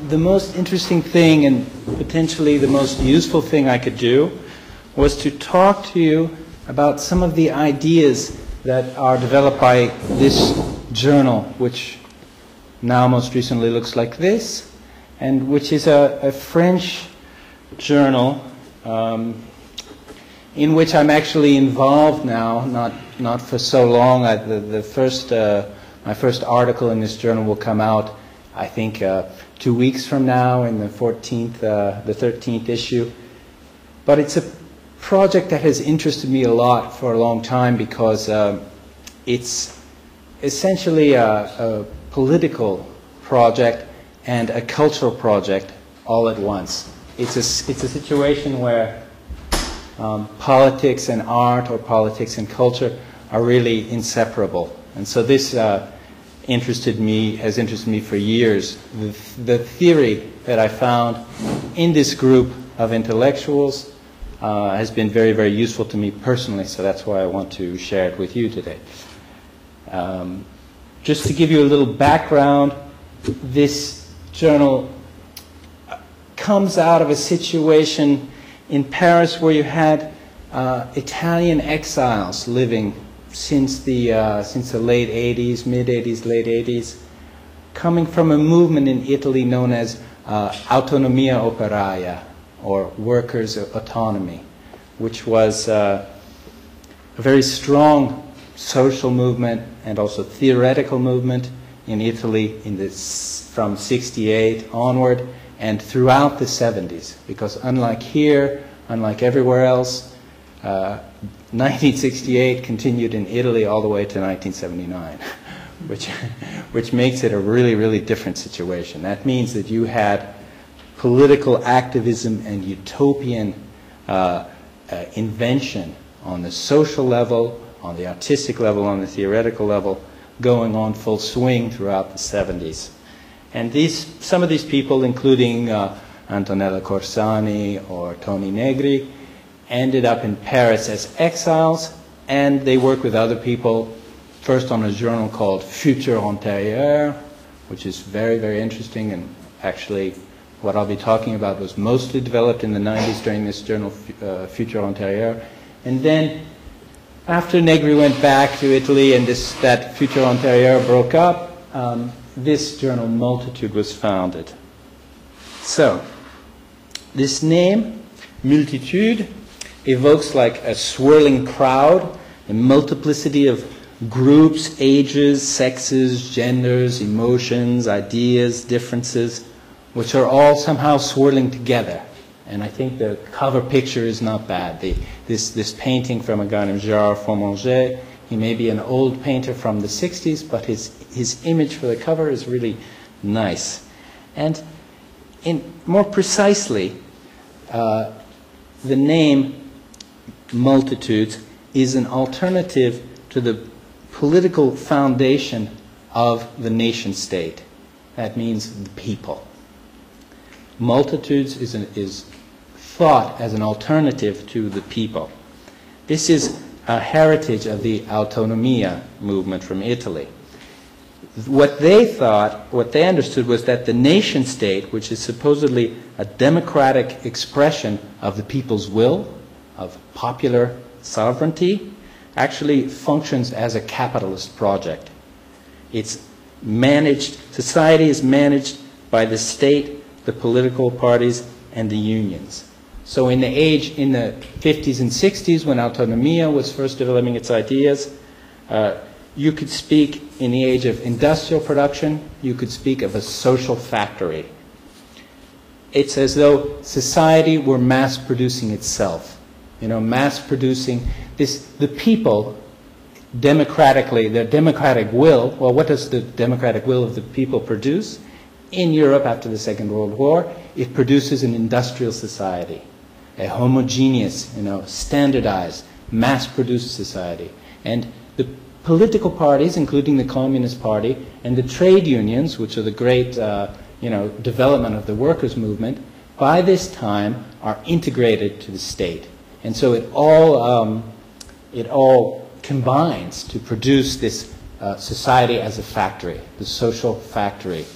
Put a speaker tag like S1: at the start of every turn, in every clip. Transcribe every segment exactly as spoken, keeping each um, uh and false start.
S1: the most interesting thing and potentially the most useful thing I could do was to talk to you about some of the ideas that are developed by this journal, which now most recently looks like this, and which is a, a French journal um, in which I'm actually involved now, not not for so long. I, the, the first, uh, my first article in this journal will come out, I think, uh, two weeks from now in the fourteenth, uh, the thirteenth issue. But it's a project that has interested me a lot for a long time because uh, it's essentially a, a political project and a cultural project all at once. It's a, it's a situation where um, politics and art or politics and culture are really inseparable. And so this uh, interested me, has interested me for years. The, the theory that I found in this group of intellectuals uh, has been very, very useful to me personally, so that's why I want to share it with you today. Um, just to give you a little background, this journal comes out of a situation in Paris where you had uh, Italian exiles living since the, uh, since the late eighties, mid eighties, late eighties, coming from a movement in Italy known as uh, autonomia operaia, or workers' autonomy, which was uh, a very strong social movement and also theoretical movement in Italy in this, from sixty-eight onward and throughout the seventies, because unlike here, unlike everywhere else, uh, nineteen sixty-eight continued in Italy all the way to nineteen seventy-nine, which, which makes it a really, really different situation. That means that you had political activism and utopian uh, uh, invention on the social level, on the artistic level, on the theoretical level, going on full swing throughout the seventies. And these, some of these people, including uh, Antonella Corsani or Toni Negri, ended up in Paris as exiles, and they worked with other people, first on a journal called Futur Antérieur, which is very, very interesting, and actually what I'll be talking about was mostly developed in the nineties during this journal, uh, Futur Antérieur. And then after Negri went back to Italy and this, that Futur Antérieur broke up, um, this journal Multitude was founded. So, this name, Multitude, evokes like a swirling crowd, a multiplicity of groups, ages, sexes, genders, emotions, ideas, differences, which are all somehow swirling together. And I think the cover picture is not bad. The, this, this painting from a guy named Gérard Fromanger, he may be an old painter from the sixties, but his, his image for the cover is really nice. And in, more precisely, uh, the name Multitudes is an alternative to the political foundation of the nation state. That means the people. Multitudes is, an, is thought as an alternative to the people. This is a heritage of the autonomia movement from Italy. What they thought, what they understood was that the nation state, which is supposedly a democratic expression of the people's will, of popular sovereignty, actually functions as a capitalist project. It's managed, society is managed by the state, the political parties, and the unions. So in the age, in the fifties and sixties, when autonomia was first developing its ideas, uh, you could speak, in the age of industrial production, you could speak of a social factory. It's as though society were mass producing itself. You know, mass producing this, the people democratically, their democratic will. Well, what does the democratic will of the people produce? In Europe after the Second World War, it produces an industrial society, a homogeneous, you know, standardized, mass-produced society. And the political parties, including the Communist Party, and the trade unions, which are the great, uh, you know, development of the workers' movement, by this time are integrated to the state. And so it all, um, it all combines to produce this uh, society as a factory, the social factory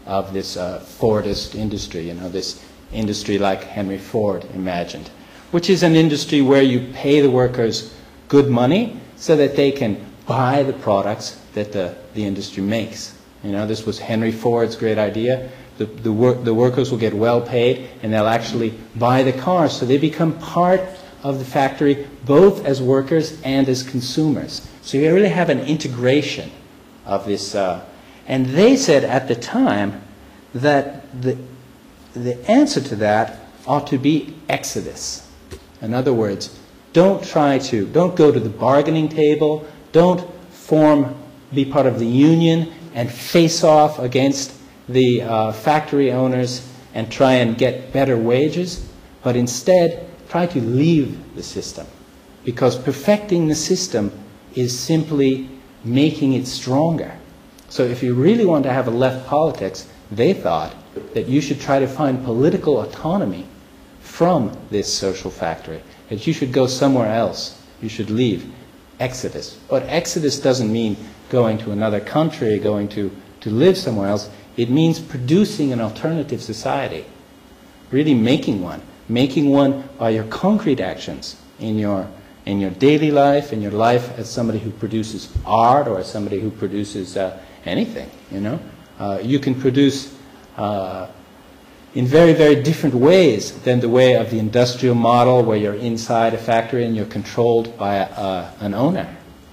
S1: of this uh, Fordist industry, you know, this industry like Henry Ford imagined, which is an industry where you pay the workers good money so that they can buy the products that the, the industry makes. You know, this was Henry Ford's great idea. The, the, work, the workers will get well paid, and they'll actually buy the cars. So they become part of the factory, both as workers and as consumers. So you really have an integration of this. Uh, and they said at the time that the, the answer to that ought to be exodus. In other words, don't try to, don't go to the bargaining table, don't form, be part of the union and face off against the uh, factory owners and try and get better wages, but instead try to leave the system. Because perfecting the system is simply making it stronger. So if you really want to have a left politics, they thought that you should try to find political autonomy from this social factory, that you should go somewhere else, you should leave. Exodus. But exodus doesn't mean going to another country, going to, to live somewhere else. It means producing an alternative society, really making one, making one by your concrete actions in your, in your daily life, in your life as somebody who produces art or as somebody who produces uh, anything, you know. Uh, you can produce uh, in very, very different ways than the way of the industrial model where you're inside a factory and you're controlled by a, uh, an owner.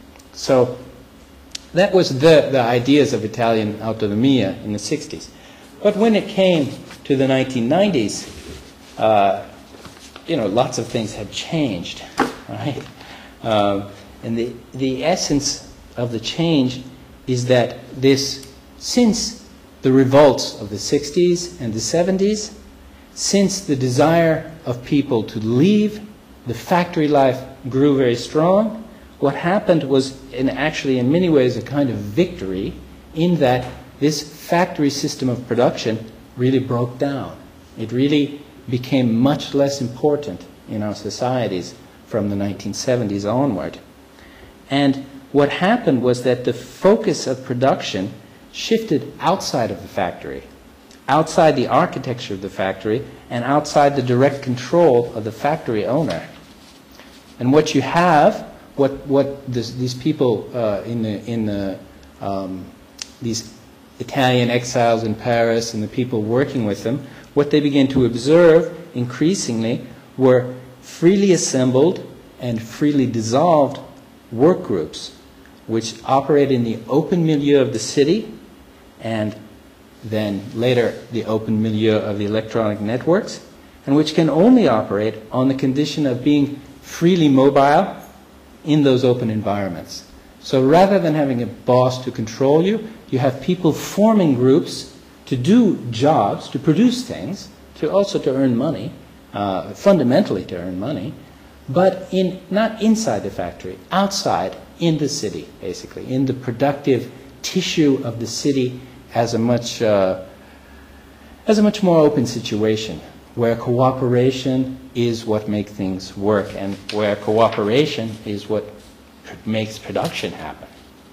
S1: So that was the, the ideas of Italian autonomia in the sixties. But when it came to the nineteen nineties, uh, you know, lots of things had changed, right? Um, and the, the essence of the change is that this, since the revolts of the sixties and the seventies, since the desire of people to leave the factory life grew very strong, what happened was, in actually in many ways, a kind of victory in that this factory system of production really broke down. It really became much less important in our societies from the nineteen seventies onward. And what happened was that the focus of production shifted outside of the factory, outside the architecture of the factory, and outside the direct control of the factory owner. And what you have, what what this, these people uh, in the in the um, these Italian exiles in Paris and the people working with them, what they began to observe increasingly were freely assembled and freely dissolved work groups, which operate in the open milieu of the city, and then later the open milieu of the electronic networks, and which can only operate on the condition of being freely mobile in those open environments. So rather than having a boss to control you, you have people forming groups to do jobs, to produce things, to also to earn money, uh, fundamentally to earn money, but in, not inside the factory, outside, in the city, basically, in the productive tissue of the city as a much, uh, as a much more open situation, where cooperation is what makes things work, and where cooperation is what makes production happen.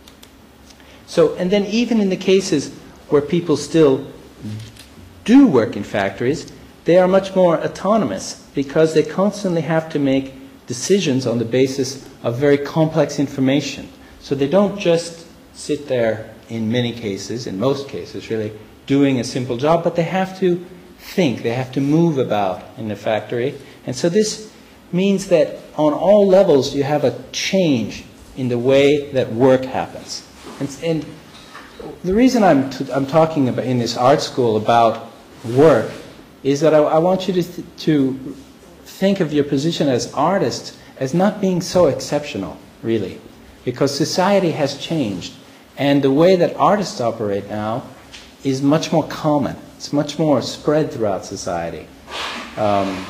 S1: So, and then even in the cases where people still do work in factories, they are much more autonomous because they constantly have to make decisions on the basis of very complex information. So they don't just sit there in many cases, in most cases really, doing a simple job, but they have to think, they have to move about in the factory. And so this means that on all levels you have a change in the way that work happens. And, and the reason I'm, t I'm talking about in this art school about work is that I, I want you to, th to think of your position as artists as not being so exceptional, really, because society has changed, and the way that artists operate now is much more common. It's much more spread throughout society. Um,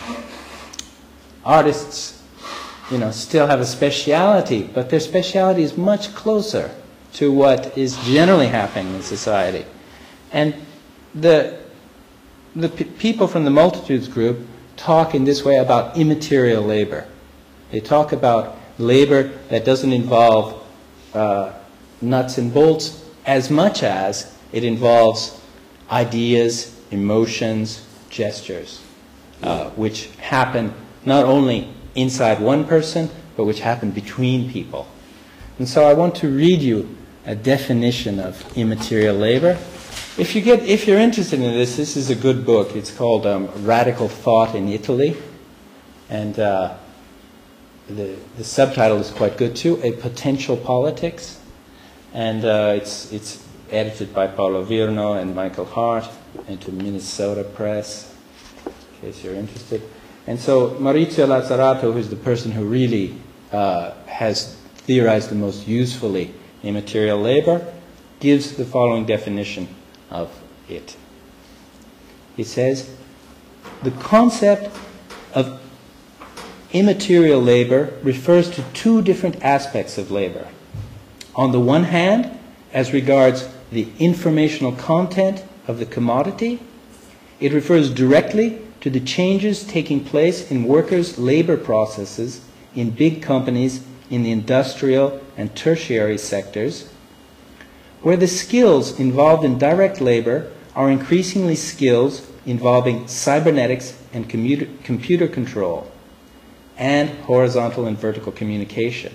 S1: artists, you know, still have a speciality, but their speciality is much closer to what is generally happening in society. And the, the p people from the Multitudes group talk in this way about immaterial labor. They talk about labor that doesn't involve uh, nuts and bolts as much as it involves ideas, emotions, gestures, uh, which happen not only inside one person, but which happen between people. And so I want to read you a definition of immaterial labor. If, you get, if you're interested in this, this is a good book. It's called um, Radical Thought in Italy. And uh, the, the subtitle is quite good too, A Potential Politics. And uh, it's, it's edited by Paolo Virno and Michael Hart, and to Minnesota Press, in case you're interested. And so Maurizio Lazzarato, who's the person who really uh, has theorized the most usefully immaterial labor, gives the following definition of it. He says, the concept of immaterial labor refers to two different aspects of labor. On the one hand, as regards the informational content of the commodity, it refers directly to the changes taking place in workers' labor processes in big companies in the industrial and tertiary sectors, where the skills involved in direct labor are increasingly skills involving cybernetics and commuter, computer control, and horizontal and vertical communication.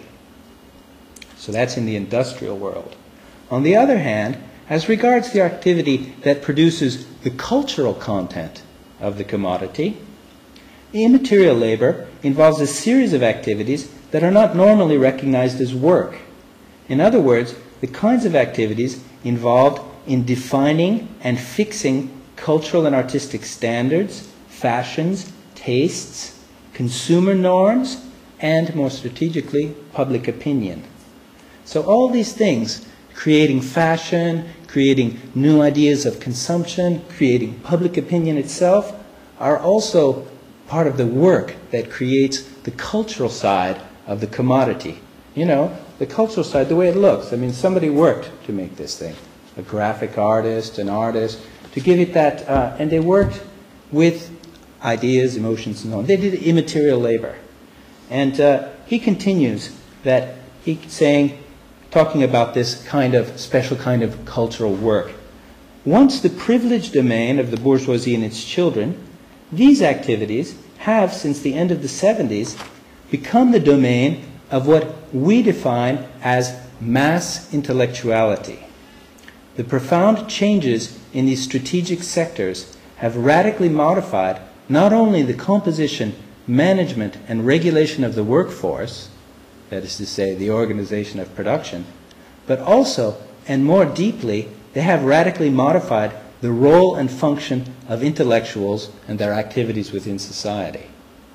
S1: So that's in the industrial world. On the other hand, as regards the activity that produces the cultural content of the commodity, immaterial labor involves a series of activities that are not normally recognized as work. In other words, the kinds of activities involved in defining and fixing cultural and artistic standards, fashions, tastes, consumer norms, and, more strategically, public opinion. So all these things, creating fashion, creating new ideas of consumption, creating public opinion itself, are also part of the work that creates the cultural side of the commodity. You know, the cultural side, the way it looks. I mean, somebody worked to make this thing. A graphic artist, an artist, to give it that, uh, and they worked with ideas, emotions, and so on. They did immaterial labor. And uh, he continues that he's saying, talking about this kind of special kind of cultural work. Once the privileged domain of the bourgeoisie and its children, these activities have, since the end of the seventies, become the domain of what we define as mass intellectuality. The profound changes in these strategic sectors have radically modified not only the composition, management, and regulation of the workforce, that is to say, the organization of production, but also, and more deeply, they have radically modified the role and function of intellectuals and their activities within society.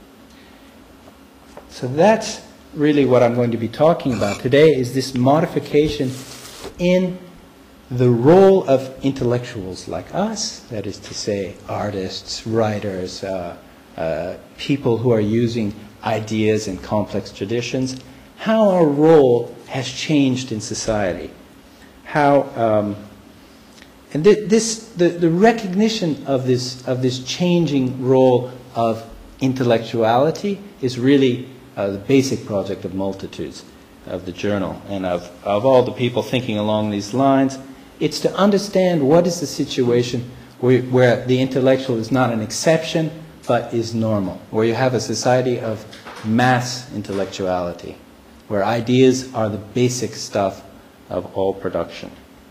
S1: So that's really what I'm going to be talking about today, is this modification in the role of intellectuals like us, that is to say, artists, writers, uh, uh, people who are using ideas and complex traditions, how our role has changed in society. How, um, and th this, the, the recognition of this, of this changing role of intellectuality is really uh, the basic project of Multitudes, of the journal, and of, of all the people thinking along these lines. It's to understand what is the situation where, where the intellectual is not an exception, but is normal, where you have a society of mass intellectuality, where ideas are the basic stuff of all production.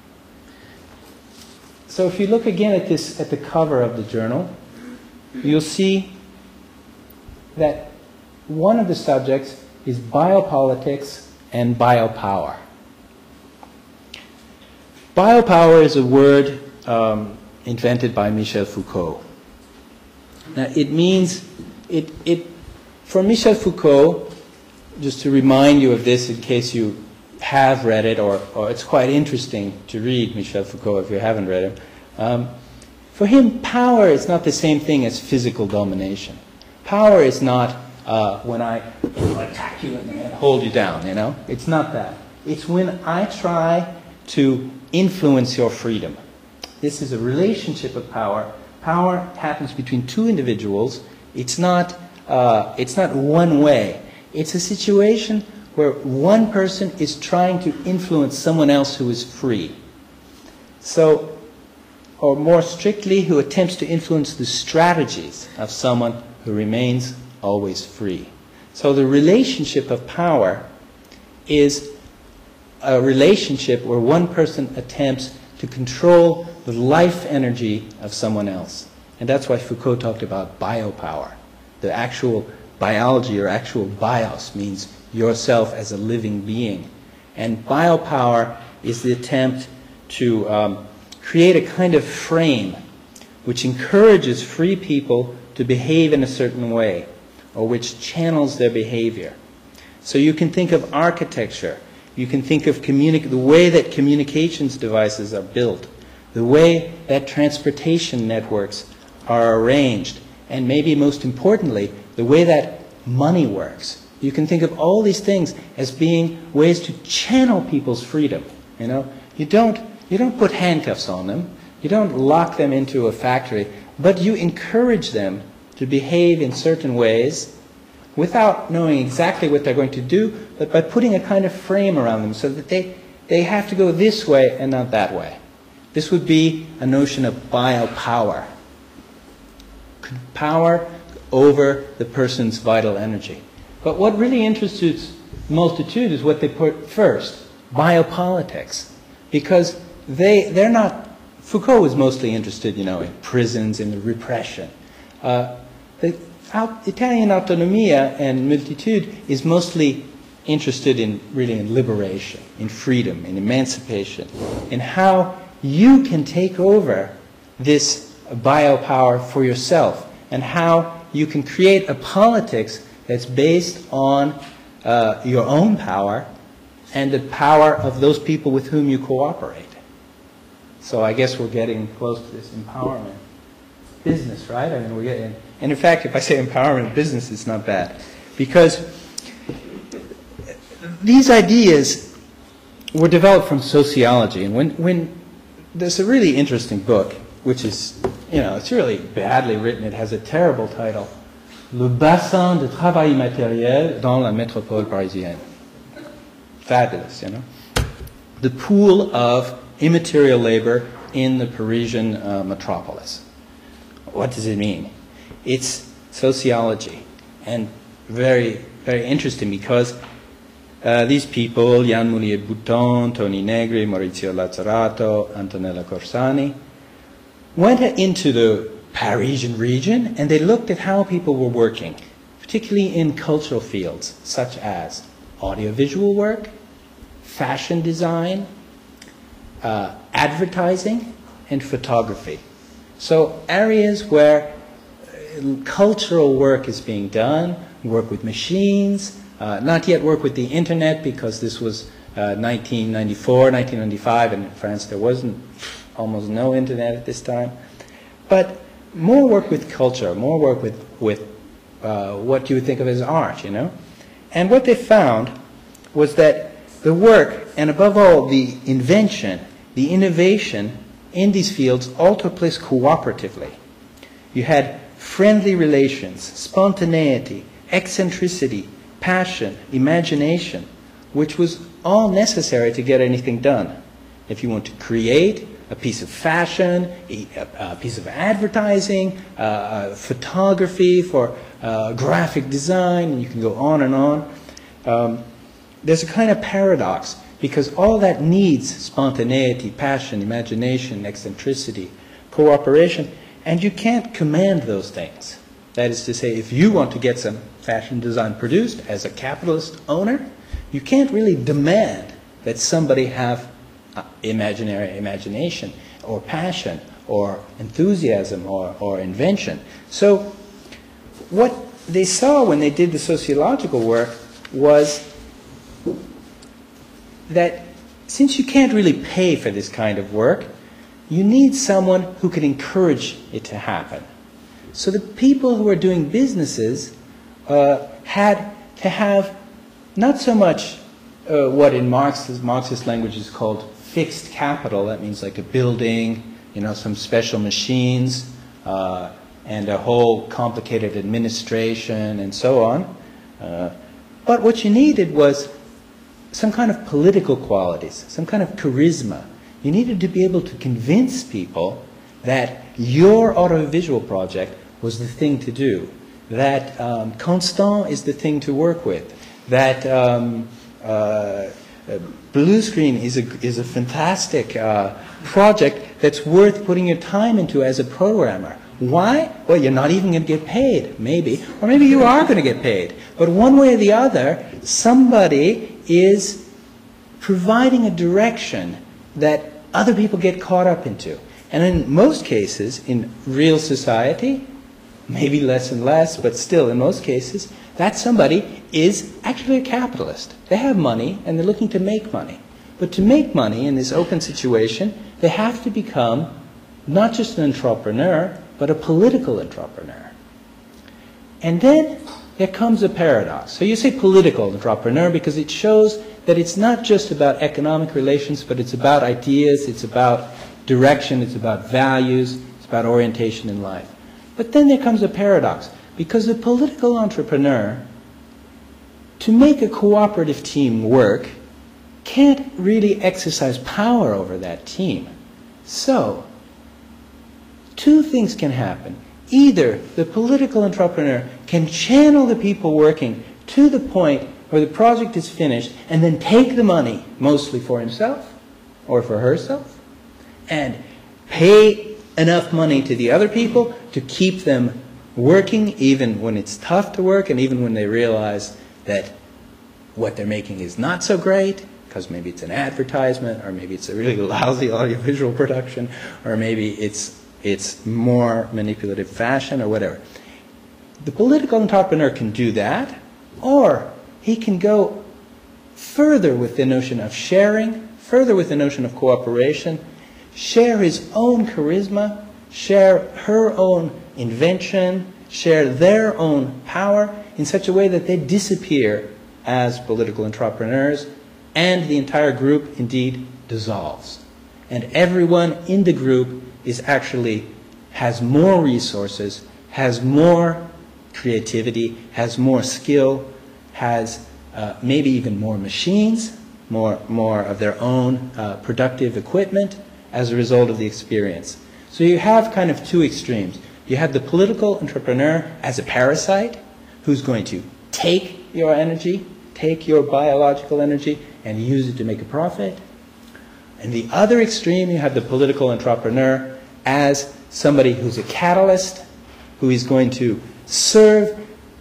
S1: So if you look again at this, at the cover of the journal, you'll see that one of the subjects is biopolitics and biopower. Biopower is a word um, invented by Michel Foucault. Now it means, it, it, for Michel Foucault, just to remind you of this in case you have read it, or, or it's quite interesting to read Michel Foucault if you haven't read him. Um, for him, power is not the same thing as physical domination. Power is not uh, when I attack you and hold you down, you know? It's not that. It's when I try to influence your freedom. This is a relationship of power. Power happens between two individuals. It's not, uh, it's not one way. It's a situation where one person is trying to influence someone else who is free. So or more strictly, who attempts to influence the strategies of someone who remains always free. So the relationship of power is a relationship where one person attempts to control the life energy of someone else. And that's why Foucault talked about biopower. The actual biology or actual bios means yourself as a living being. And biopower is the attempt to um, create a kind of frame which encourages free people to behave in a certain way, or which channels their behavior. So you can think of architecture, you can think of communi- the way that communications devices are built, the way that transportation networks are arranged, and maybe most importantly, the way that money works. You can think of all these things as being ways to channel people's freedom. You know, you don't, you don't put handcuffs on them, you don't lock them into a factory, but you encourage them to behave in certain ways without knowing exactly what they're going to do, but by putting a kind of frame around them so that they, they have to go this way and not that way. This would be a notion of biopower. Power over the person's vital energy. But what really interests the multitude is what they put first, biopolitics. Because they, they're not, Foucault was mostly interested, you know, in prisons, in the repression. Uh, the Italian autonomia and multitude is mostly interested in, really in liberation, in freedom, in emancipation, in how you can take over this biopower for yourself, and how you can create a politics that's based on uh, your own power and the power of those people with whom you cooperate. So I guess we're getting close to this empowerment business, right? I mean, we're getting, and in fact, if I say empowerment business, it's not bad, because these ideas were developed from sociology. And when, when there's a really interesting book, which is, you know, it's really badly written. It has a terrible title, Le bassin de travail matériel dans la métropole parisienne. Fabulous, you know. The pool of immaterial labor in the Parisian uh, metropolis. What does it mean? It's sociology, and very, very interesting because uh, these people, Yann Moulier-Bouton, Tony Negri, Maurizio Lazzarato, Antonella Corsani, went into the Parisian region and they looked at how people were working, particularly in cultural fields such as audiovisual work, fashion design, uh, advertising, and photography. So areas where cultural work is being done, work with machines, uh, not yet work with the internet because this was uh, nineteen ninety-four, nineteen ninety-five, and in France there wasn't almost no internet at this time, but more work with culture, more work with, with uh, what you would think of as art, you know? And what they found was that the work, and above all the invention, the innovation in these fields all took place cooperatively. You had friendly relations, spontaneity, eccentricity, passion, imagination, which was all necessary to get anything done. If you want to create a piece of fashion, a, a piece of advertising, uh, uh, photography for uh, graphic design, and you can go on and on. Um, there's a kind of paradox, because all that needs spontaneity, passion, imagination, eccentricity, cooperation, and you can't command those things. That is to say, if you want to get some fashion design produced as a capitalist owner, you can't really demand that somebody have Uh, imaginary imagination or passion or enthusiasm or, or invention. So what they saw when they did the sociological work was that since you can't really pay for this kind of work, you need someone who can encourage it to happen. So the people who are doing businesses uh, had to have not so much uh, what in Marxist, Marxist language is called fixed capital. That means like a building, you know, some special machines, uh, and a whole complicated administration and so on. Uh, but what you needed was some kind of political qualities, some kind of charisma. You needed to be able to convince people that your audiovisual project was the thing to do, that um, Constant is the thing to work with, that um, uh, uh, Blue Screen is a, is a fantastic uh, project that's worth putting your time into as a programmer. Why? Well, you're not even going to get paid, maybe. Or maybe you are going to get paid. But one way or the other, somebody is providing a direction that other people get caught up into. And in most cases, in real society, maybe less and less, but still in most cases, that somebody is actually a capitalist. They have money and they're looking to make money. But to make money in this open situation, they have to become not just an entrepreneur, but a political entrepreneur. And then there comes a paradox. So you say political entrepreneur because it shows that it's not just about economic relations, but it's about ideas, it's about direction, it's about values, it's about orientation in life. But then there comes a paradox, because the political entrepreneur, to make a cooperative team work, can't really exercise power over that team. So, two things can happen. Either the political entrepreneur can channel the people working to the point where the project is finished and then take the money, mostly for himself or for herself, and pay enough money to the other people to keep them working even when it's tough to work and even when they realize that what they're making is not so great, because maybe it's an advertisement, or maybe it's a really lousy audiovisual production, or maybe it's it's more manipulative fashion or whatever. The political entrepreneur can do that, or he can go further with the notion of sharing, further with the notion of cooperation, share his own charisma, share her own invention, share their own power in such a way that they disappear as political entrepreneurs, and the entire group indeed dissolves. And everyone in the group is actually has more resources, has more creativity, has more skill, has uh, maybe even more machines, more, more of their own uh, productive equipment as a result of the experience. So you have kind of two extremes. You have the political entrepreneur as a parasite who's going to take your energy, take your biological energy, and use it to make a profit. And the other extreme, you have the political entrepreneur as somebody who's a catalyst, who is going to serve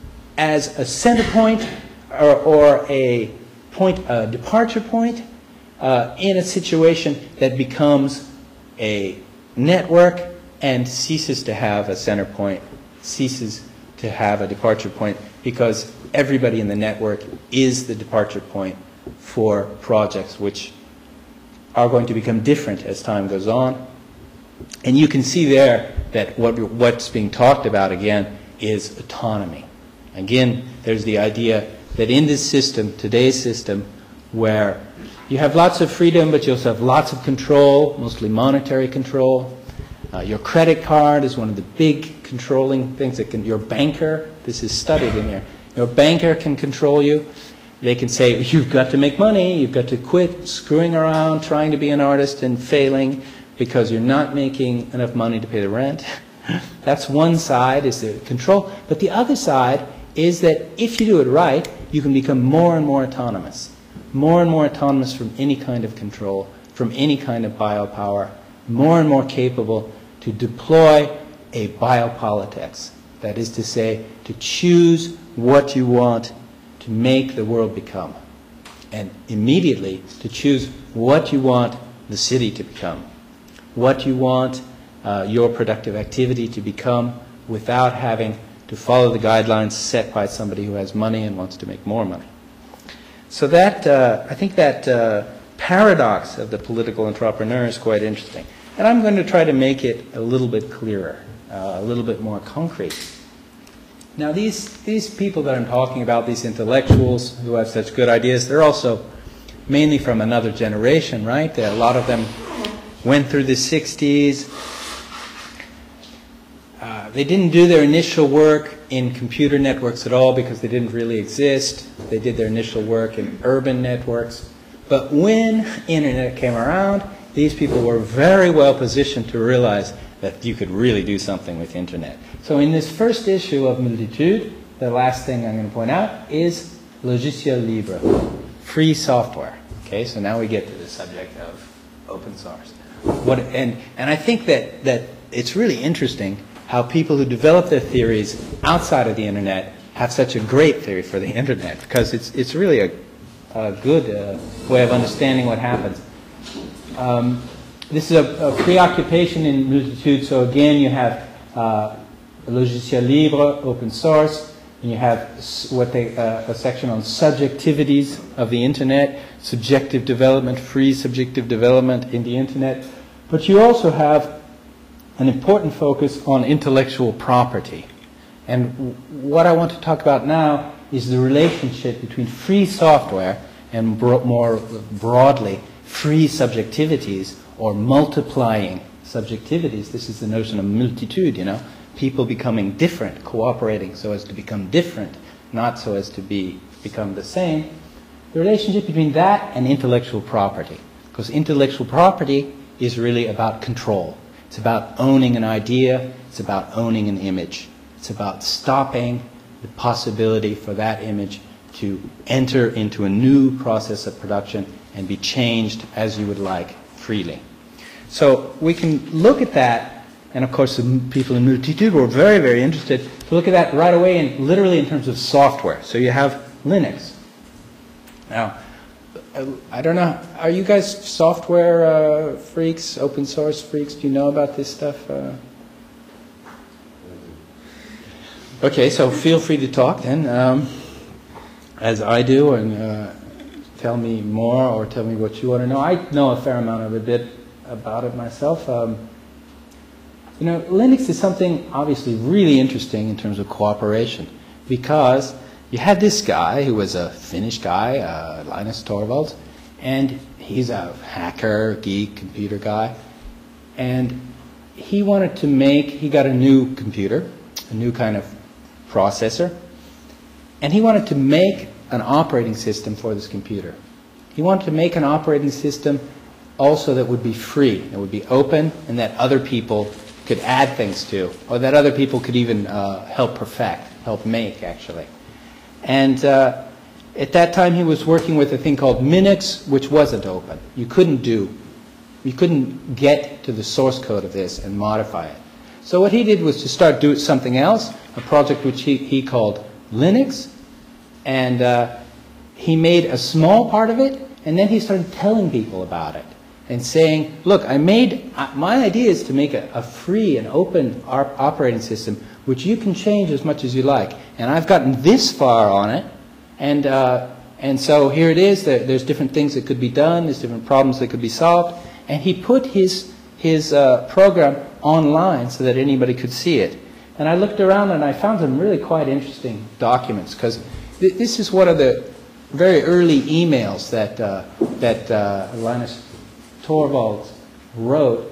S1: as a center point or, or a point, a departure point uh, in a situation that becomes a network and ceases to have a center point, ceases to have a departure point, because everybody in the network is the departure point for projects which are going to become different as time goes on. And you can see there that what, what's being talked about again is autonomy. Again, there's the idea that in this system, today's system, where you have lots of freedom, but you also have lots of control, mostly monetary control. Uh, your credit card is one of the big controlling things that can, your banker, this is studied in here, your banker can control you. They can say, you've got to make money, you've got to quit screwing around, trying to be an artist and failing because you're not making enough money to pay the rent. That's one side, is the control. But the other side is that if you do it right, you can become more and more autonomous. More and more autonomous from any kind of control, from any kind of biopower, more and more capable to deploy a biopolitics. That is to say, to choose what you want to make the world become, and immediately to choose what you want the city to become, what you want uh, your productive activity to become, without having to follow the guidelines set by somebody who has money and wants to make more money. So that, uh, I think that uh, paradox of the political entrepreneur is quite interesting. And I'm going to try to make it a little bit clearer, uh, a little bit more concrete. Now these, these people that I'm talking about, these intellectuals who have such good ideas, they're also mainly from another generation, right? A lot of them went through the sixties. Uh, they didn't do their initial work in computer networks at all because they didn't really exist. They did their initial work in urban networks. But when internet came around, these people were very well positioned to realize that you could really do something with the internet. So in this first issue of Multitude, the last thing I'm going to point out is logiciel libre, free software. Okay, so now we get to the subject of open source. What, and, and I think that, that it's really interesting how people who develop their theories outside of the internet have such a great theory for the internet, because it's, it's really a, a good uh, way of understanding what happens. Um, this is a, a preoccupation in Multitude. So again, you have uh, logiciel libre, open source, and you have what they, uh, a section on subjectivities of the internet, subjective development, free subjective development in the internet. But you also have an important focus on intellectual property. And w what I want to talk about now is the relationship between free software and bro more broadly free subjectivities, or multiplying subjectivities. This is the notion of multitude, you know, people becoming different, cooperating so as to become different, not so as to be become the same. The relationship between that and intellectual property, because intellectual property is really about control. It's about owning an idea. It's about owning an image. It's about stopping the possibility for that image to enter into a new process of production and be changed as you would like freely. So we can look at that, and of course the people in Multitude were very, very interested to look at that right away, and literally in terms of software. So you have Linux. Now, I don't know, are you guys software uh, freaks, open source freaks? Do you know about this stuff? Uh? Okay, so feel free to talk then, um, as I do, and uh, tell me more or tell me what you want to know. I know a fair amount of a bit about it myself. Um, you know, Linux is something obviously really interesting in terms of cooperation, because you had this guy who was a Finnish guy, uh, Linus Torvalds, and he's a hacker, geek, computer guy, and he wanted to make, he got a new computer, a new kind of processor, and he wanted to make an operating system for this computer. He wanted to make an operating system also that would be free, that would be open, and that other people could add things to, or that other people could even uh, help perfect, help make, actually. And uh, at that time he was working with a thing called Minix, which wasn't open. You couldn't do, you couldn't get to the source code of this and modify it. So what he did was to start doing something else, a project which he, he called Linux, and uh, he made a small part of it, and then he started telling people about it and saying, look, I made, uh, my idea is to make a, a free and open operating system which you can change as much as you like. And I've gotten this far on it, and, uh, and so here it is. There, there's different things that could be done. There's different problems that could be solved. And he put his, his uh, program online so that anybody could see it. And I looked around and I found some really quite interesting documents, because th this is one of the very early emails that, uh, that uh, Linus Torvalds wrote.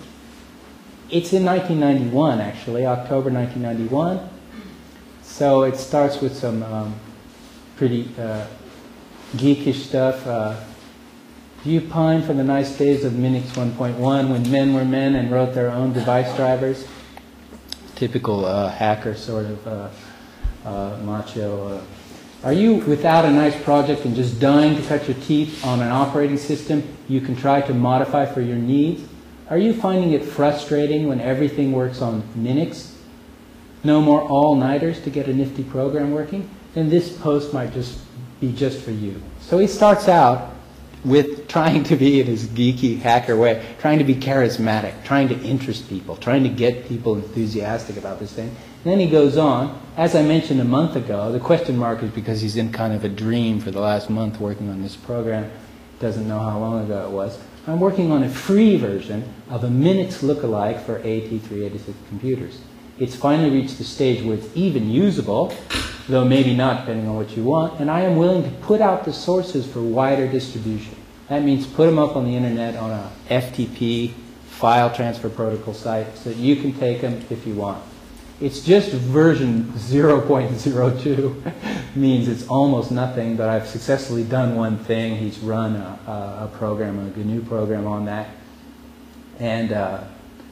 S1: It's in nineteen ninety-one, actually, October nineteen ninety-one. So it starts with some um, pretty uh, geekish stuff. Uh, Do you pine for the nice days of Minix one point one when men were men and wrote their own device drivers? Typical uh, hacker sort of uh, uh, macho. Uh. Are you without a nice project and just dying to cut your teeth on an operating system you can try to modify for your needs? Are you finding it frustrating when everything works on Minix? No more all-nighters to get a nifty program working? Then this post might just be just for you. So he starts out with trying to be, in his geeky hacker way, trying to be charismatic, trying to interest people, trying to get people enthusiastic about this thing. And then he goes on, as I mentioned a month ago, the question mark is because he's in kind of a dream for the last month working on this program. Doesn't know how long ago it was. I'm working on a free version of a Minix lookalike for A T three eighty-six computers. It's finally reached the stage where it's even usable, though maybe not depending on what you want, and I am willing to put out the sources for wider distribution. That means put them up on the internet on a F T P file transfer protocol site so that you can take them if you want. It's just version zero point zero two, means it's almost nothing, but I've successfully done one thing. He's run a, a, a program, a G N U program on that. And uh,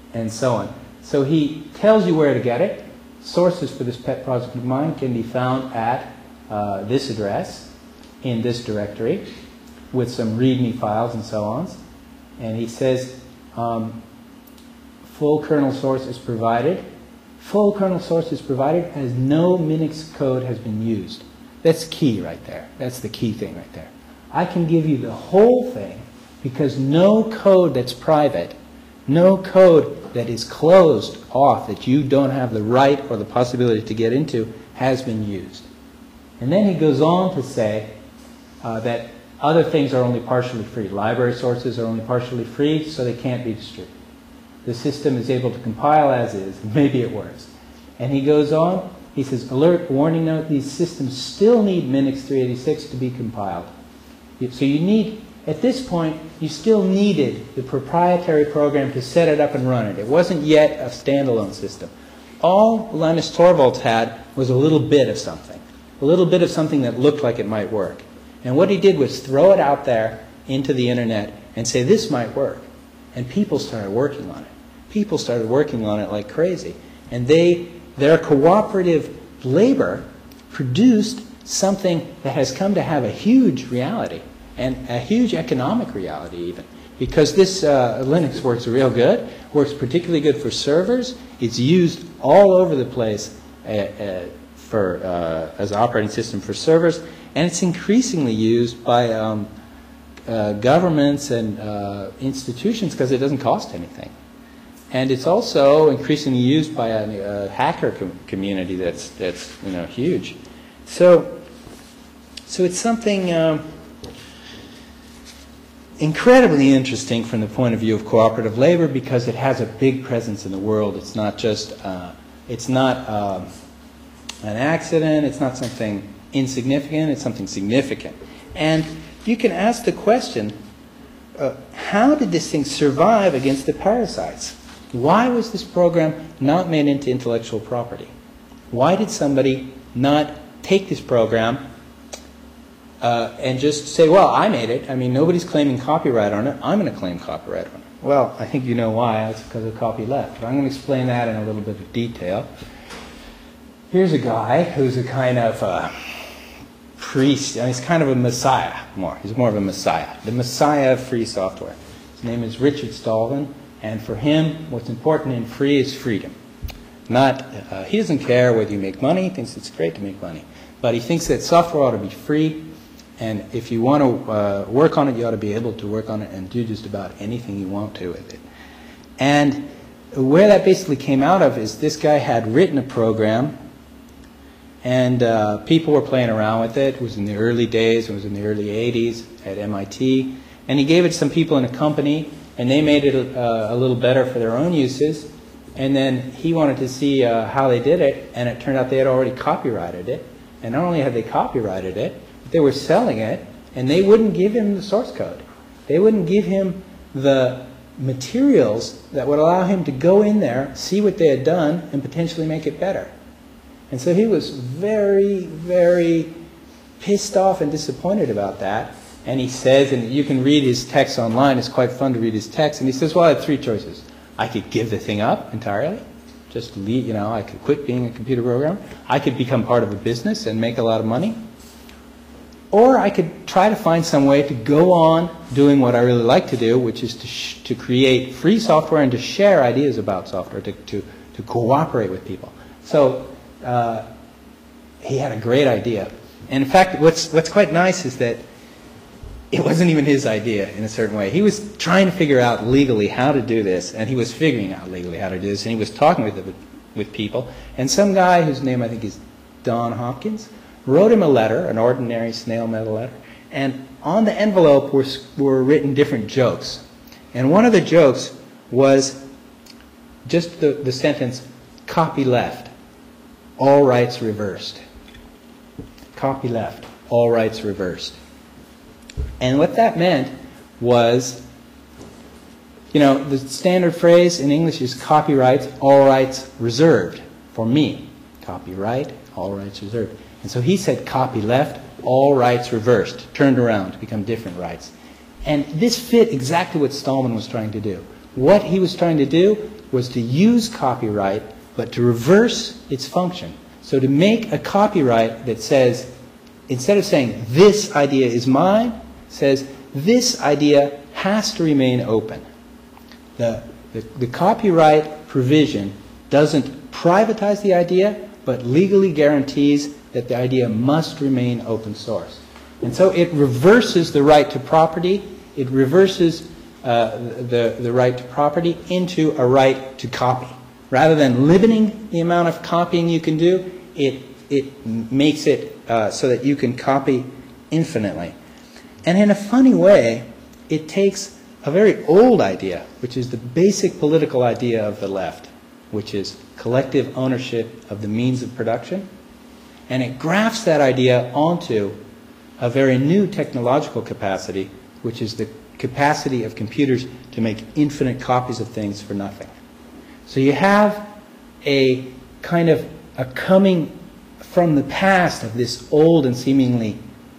S1: and so on. So he tells you where to get it. Sources for this pet project of mine can be found at uh, this address in this directory with some README files and so on. And he says um, full kernel source is provided. Full kernel source is provided as no Minix code has been used. That's key right there. That's the key thing right there. I can give you the whole thing because no code that's private, no code that is closed off, that you don't have the right or the possibility to get into, has been used. And then he goes on to say uh, that other things are only partially free. Library sources are only partially free, so they can't be distributed. The system is able to compile as is, and maybe it works. And he goes on, he says, alert, warning note, these systems still need Minix three eighty-six to be compiled. So you need, at this point, you still needed the proprietary program to set it up and run it. It wasn't yet a standalone system. All Linus Torvalds had was a little bit of something, a little bit of something that looked like it might work. And what he did was throw it out there into the internet and say, this might work. And people started working on it. People started working on it like crazy. And they, their cooperative labor produced something that has come to have a huge reality, and a huge economic reality even. Because this uh, Linux works real good, works particularly good for servers. It's used all over the place uh, uh, for, uh, as an operating system for servers. And it's increasingly used by um, uh, governments and uh, institutions because it doesn't cost anything. And it's also increasingly used by a, a hacker com community that's, that's you know, huge. So, so it's something um, incredibly interesting from the point of view of cooperative labor because it has a big presence in the world. It's not just, uh, it's not um, an accident, it's not something insignificant, it's something significant. And you can ask the question, uh, how did this thing survive against the parasites? Why was this program not made into intellectual property? Why did somebody not take this program uh, and just say, well, I made it. I mean, nobody's claiming copyright on it. I'm going to claim copyright on it. Well, I think you know why. It's because of copyleft. But I'm going to explain that in a little bit of detail. Here's a guy who's a kind of uh, priest. I mean, he's kind of a messiah more. He's more of a messiah. The messiah of free software. His name is Richard Stallman. And for him, what's important in free is freedom. Not, uh, he doesn't care whether you make money. He thinks it's great to make money. But he thinks that software ought to be free. And if you want to uh, work on it, you ought to be able to work on it and do just about anything you want to with it. And where that basically came out of is this guy had written a program, and uh, people were playing around with it. It was in the early days. It was in the early eighties at M I T. And he gave it to some people in a company, and they made it uh, a little better for their own uses. And then he wanted to see uh, how they did it, and it turned out they had already copyrighted it. And not only had they copyrighted it, but they were selling it, and they wouldn't give him the source code. They wouldn't give him the materials that would allow him to go in there, see what they had done, and potentially make it better. And so he was very, very pissed off and disappointed about that. And he says, and you can read his text online, it's quite fun to read his text, and he says, well, I had three choices. I could give the thing up entirely, just leave, you know, I could quit being a computer programmer. I could become part of a business and make a lot of money. Or I could try to find some way to go on doing what I really like to do, which is to, sh to create free software and to share ideas about software, to, to, to cooperate with people. So uh, he had a great idea. And in fact, what's, what's quite nice is that it wasn't even his idea in a certain way. He was trying to figure out legally how to do this, and he was figuring out legally how to do this, and he was talking with, with, with people. And some guy whose name I think is Don Hopkins wrote him a letter, an ordinary snail mail letter, and on the envelope were, were written different jokes. And one of the jokes was just the, the sentence, copy left, all rights reversed. Copy left, all rights reversed. And what that meant was, you know, the standard phrase in English is copyright, all rights reserved, for me. Copyright, all rights reserved. And so he said copy left, all rights reversed, turned around to become different rights. And this fit exactly what Stallman was trying to do. What he was trying to do was to use copyright, but to reverse its function. So to make a copyright that says, instead of saying, this idea is mine, says, this idea has to remain open. The, the, the copyright provision doesn't privatize the idea, but legally guarantees that the idea must remain open source. And so it reverses the right to property, it reverses uh, the, the right to property into a right to copy. Rather than limiting the amount of copying you can do, it, it makes it uh, so that you can copy infinitely. And in a funny way, it takes a very old idea, which is the basic political idea of the left, which is collective ownership of the means of production, and it grafts that idea onto a very new technological capacity, which is the capacity of computers to make infinite copies of things for nothing. So you have a kind of a coming from the past of this old and seemingly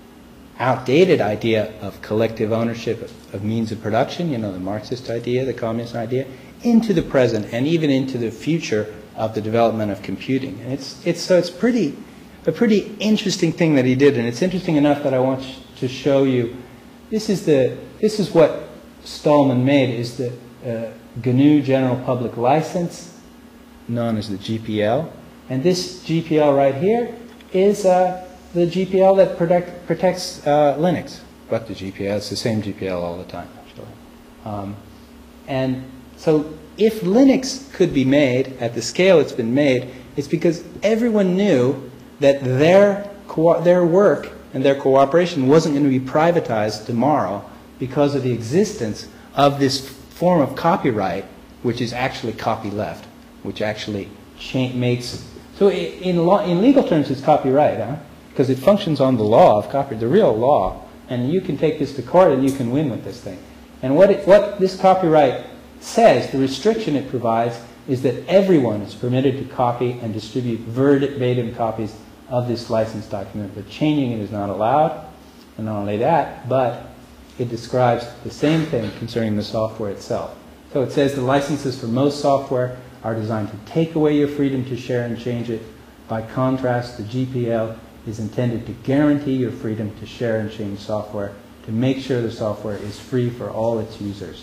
S1: outdated idea of collective ownership of, of means of production, you know, the Marxist idea, the communist idea, into the present and even into the future of the development of computing. And it's, it's, so it's pretty, a pretty interesting thing that he did, and it's interesting enough that I want to show you. This is, the, this is what Stallman made, is the uh, G N U General Public License, known as the G P L. And this G P L right here is uh, the G P L that protect, protects uh, Linux. But the G P L, it's the same G P L all the time, actually. Um, and so if Linux could be made at the scale it's been made, it's because everyone knew that their, co their work and their cooperation wasn't going to be privatized tomorrow because of the existence of this form of copyright, which is actually copyleft, which actually makes... So in, law, in legal terms, it's copyright, huh? Because it functions on the law of copyright, the real law. And you can take this to court and you can win with this thing. And what, it, what this copyright says, the restriction it provides, is that everyone is permitted to copy and distribute verbatim copies of this license document, but changing it is not allowed. And not only that, but it describes the same thing concerning the software itself. So it says the licenses for most software are designed to take away your freedom to share and change it. By contrast, the G P L is intended to guarantee your freedom to share and change software, to make sure the software is free for all its users.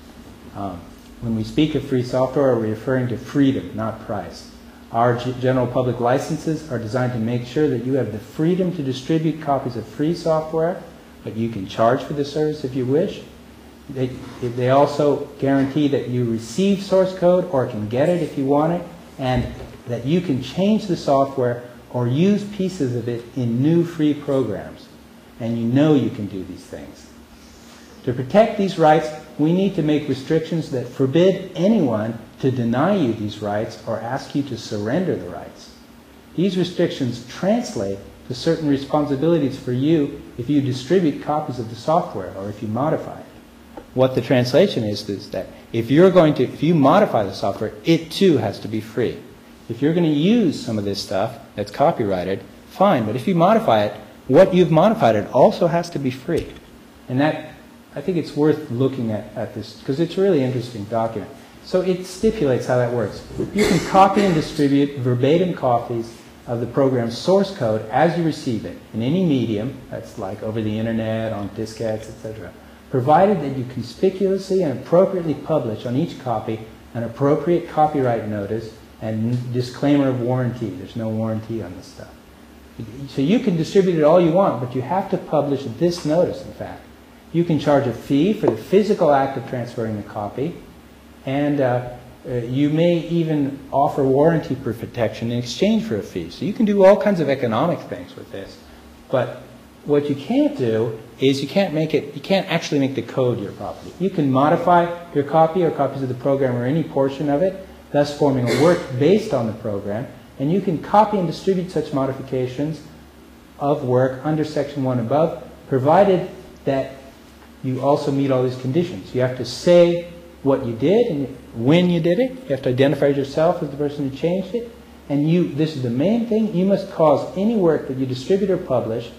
S1: Um, when we speak of free software, we're referring to freedom, not price. Our G general public licenses are designed to make sure that you have the freedom to distribute copies of free software, but you can charge for the service if you wish. They, they also guarantee that you receive source code or can get it if you want it, and that you can change the software or use pieces of it in new free programs. And you know you can do these things. To protect these rights, we need to make restrictions that forbid anyone to deny you these rights or ask you to surrender the rights. These restrictions translate to certain responsibilities for you if you distribute copies of the software or if you modify it. What the translation is is that if you're going to, if you modify the software, it too has to be free. If you're going to use some of this stuff that's copyrighted, fine, but if you modify it, what you've modified it also has to be free. And that, I think it's worth looking at, at this, because it's a really interesting document. So it stipulates how that works. You can copy and distribute verbatim copies of the program's source code as you receive it in any medium, that's like over the internet, on diskettes, et cetera, provided that you conspicuously and appropriately publish on each copy an appropriate copyright notice and disclaimer of warranty. There's no warranty on this stuff. So you can distribute it all you want, but you have to publish this notice, in fact. You can charge a fee for the physical act of transferring the copy, and uh, uh, you may even offer warranty protection in exchange for a fee. So you can do all kinds of economic things with this. But what you can't do is you can't make it, you can't actually make the code your property. You can modify your copy or copies of the program or any portion of it, thus forming a work based on the program, and you can copy and distribute such modifications of work under section one above, provided that you also meet all these conditions. You have to say what you did and when you did it. You have to identify yourself as the person who changed it. And you, this is the main thing, you must cause any work that you distribute or publish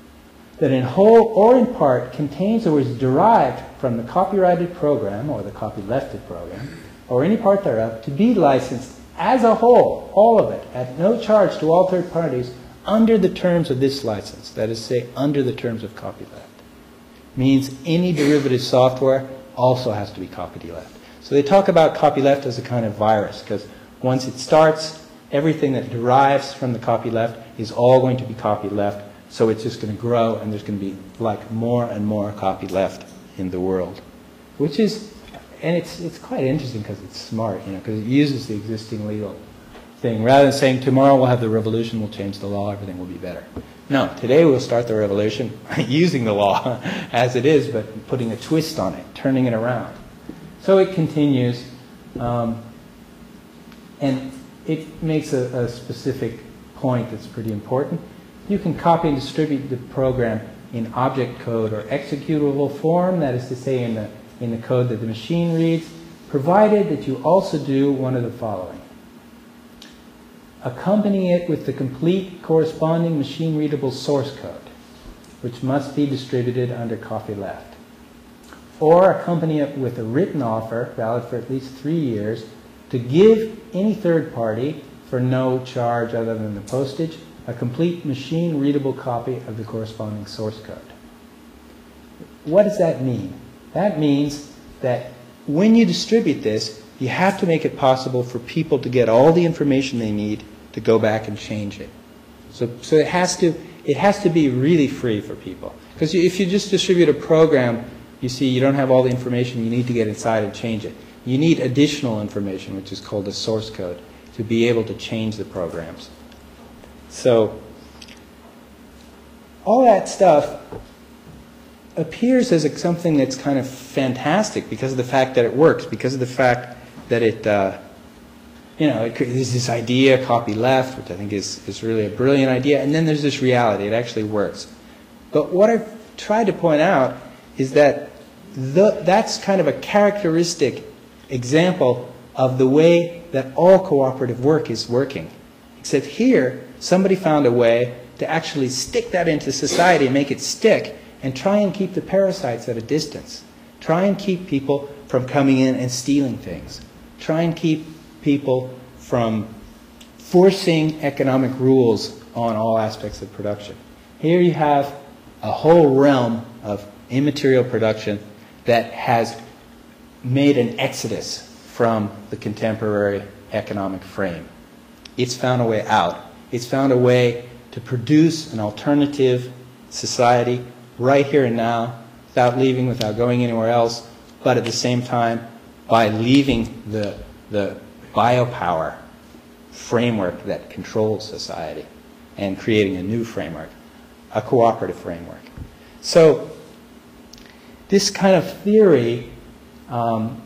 S1: that in whole or in part contains or is derived from the copyrighted program or the copylefted program or any part thereof to be licensed as a whole, all of it, at no charge to all third parties, under the terms of this license. That is to say, under the terms of copyleft. Means any derivative software also has to be copyleft. So they talk about copyleft as a kind of virus, because once it starts, everything that derives from the copyleft is all going to be copyleft. So it's just going to grow, and there's going to be like more and more copyleft in the world, which is, and it's it's quite interesting because it's smart, you know, because it uses the existing legal thing rather than saying tomorrow we'll have the revolution, we'll change the law, everything will be better. No, today we'll start the revolution using the law as it is, but putting a twist on it, turning it around. So it continues, um, and it makes a, a specific point that's pretty important. You can copy and distribute the program in object code or executable form, that is to say in the, in the code that the machine reads, provided that you also do one of the following. Accompany it with the complete corresponding machine-readable source code, which must be distributed under copyleft. Or accompany it with a written offer, valid for at least three years, to give any third party, for no charge other than the postage, a complete machine-readable copy of the corresponding source code. What does that mean? That means that when you distribute this, you have to make it possible for people to get all the information they need to go back and change it. So, so it has to, it has to be really free for people. Because if you just distribute a program, you see you don't have all the information you need to get inside and change it. You need additional information, which is called the source code, to be able to change the programs. So all that stuff appears as a, something that's kind of fantastic because of the fact that it works, because of the fact that it, uh, you know, it, there's this idea, copyleft, which I think is, is really a brilliant idea, and then there's this reality. It actually works. But what I've tried to point out is that the, that's kind of a characteristic example of the way that all cooperative work is working. Except here, somebody found a way to actually stick that into society and make it stick and try and keep the parasites at a distance. Try and keep people from coming in and stealing things. Try and keep people from forcing economic rules on all aspects of production. Here you have a whole realm of immaterial production that has made an exodus from the contemporary economic frame. It's found a way out. It's found a way to produce an alternative society right here and now, without leaving, without going anywhere else, but at the same time by leaving the, the biopower framework that controls society and creating a new framework, a cooperative framework. So this kind of theory, um,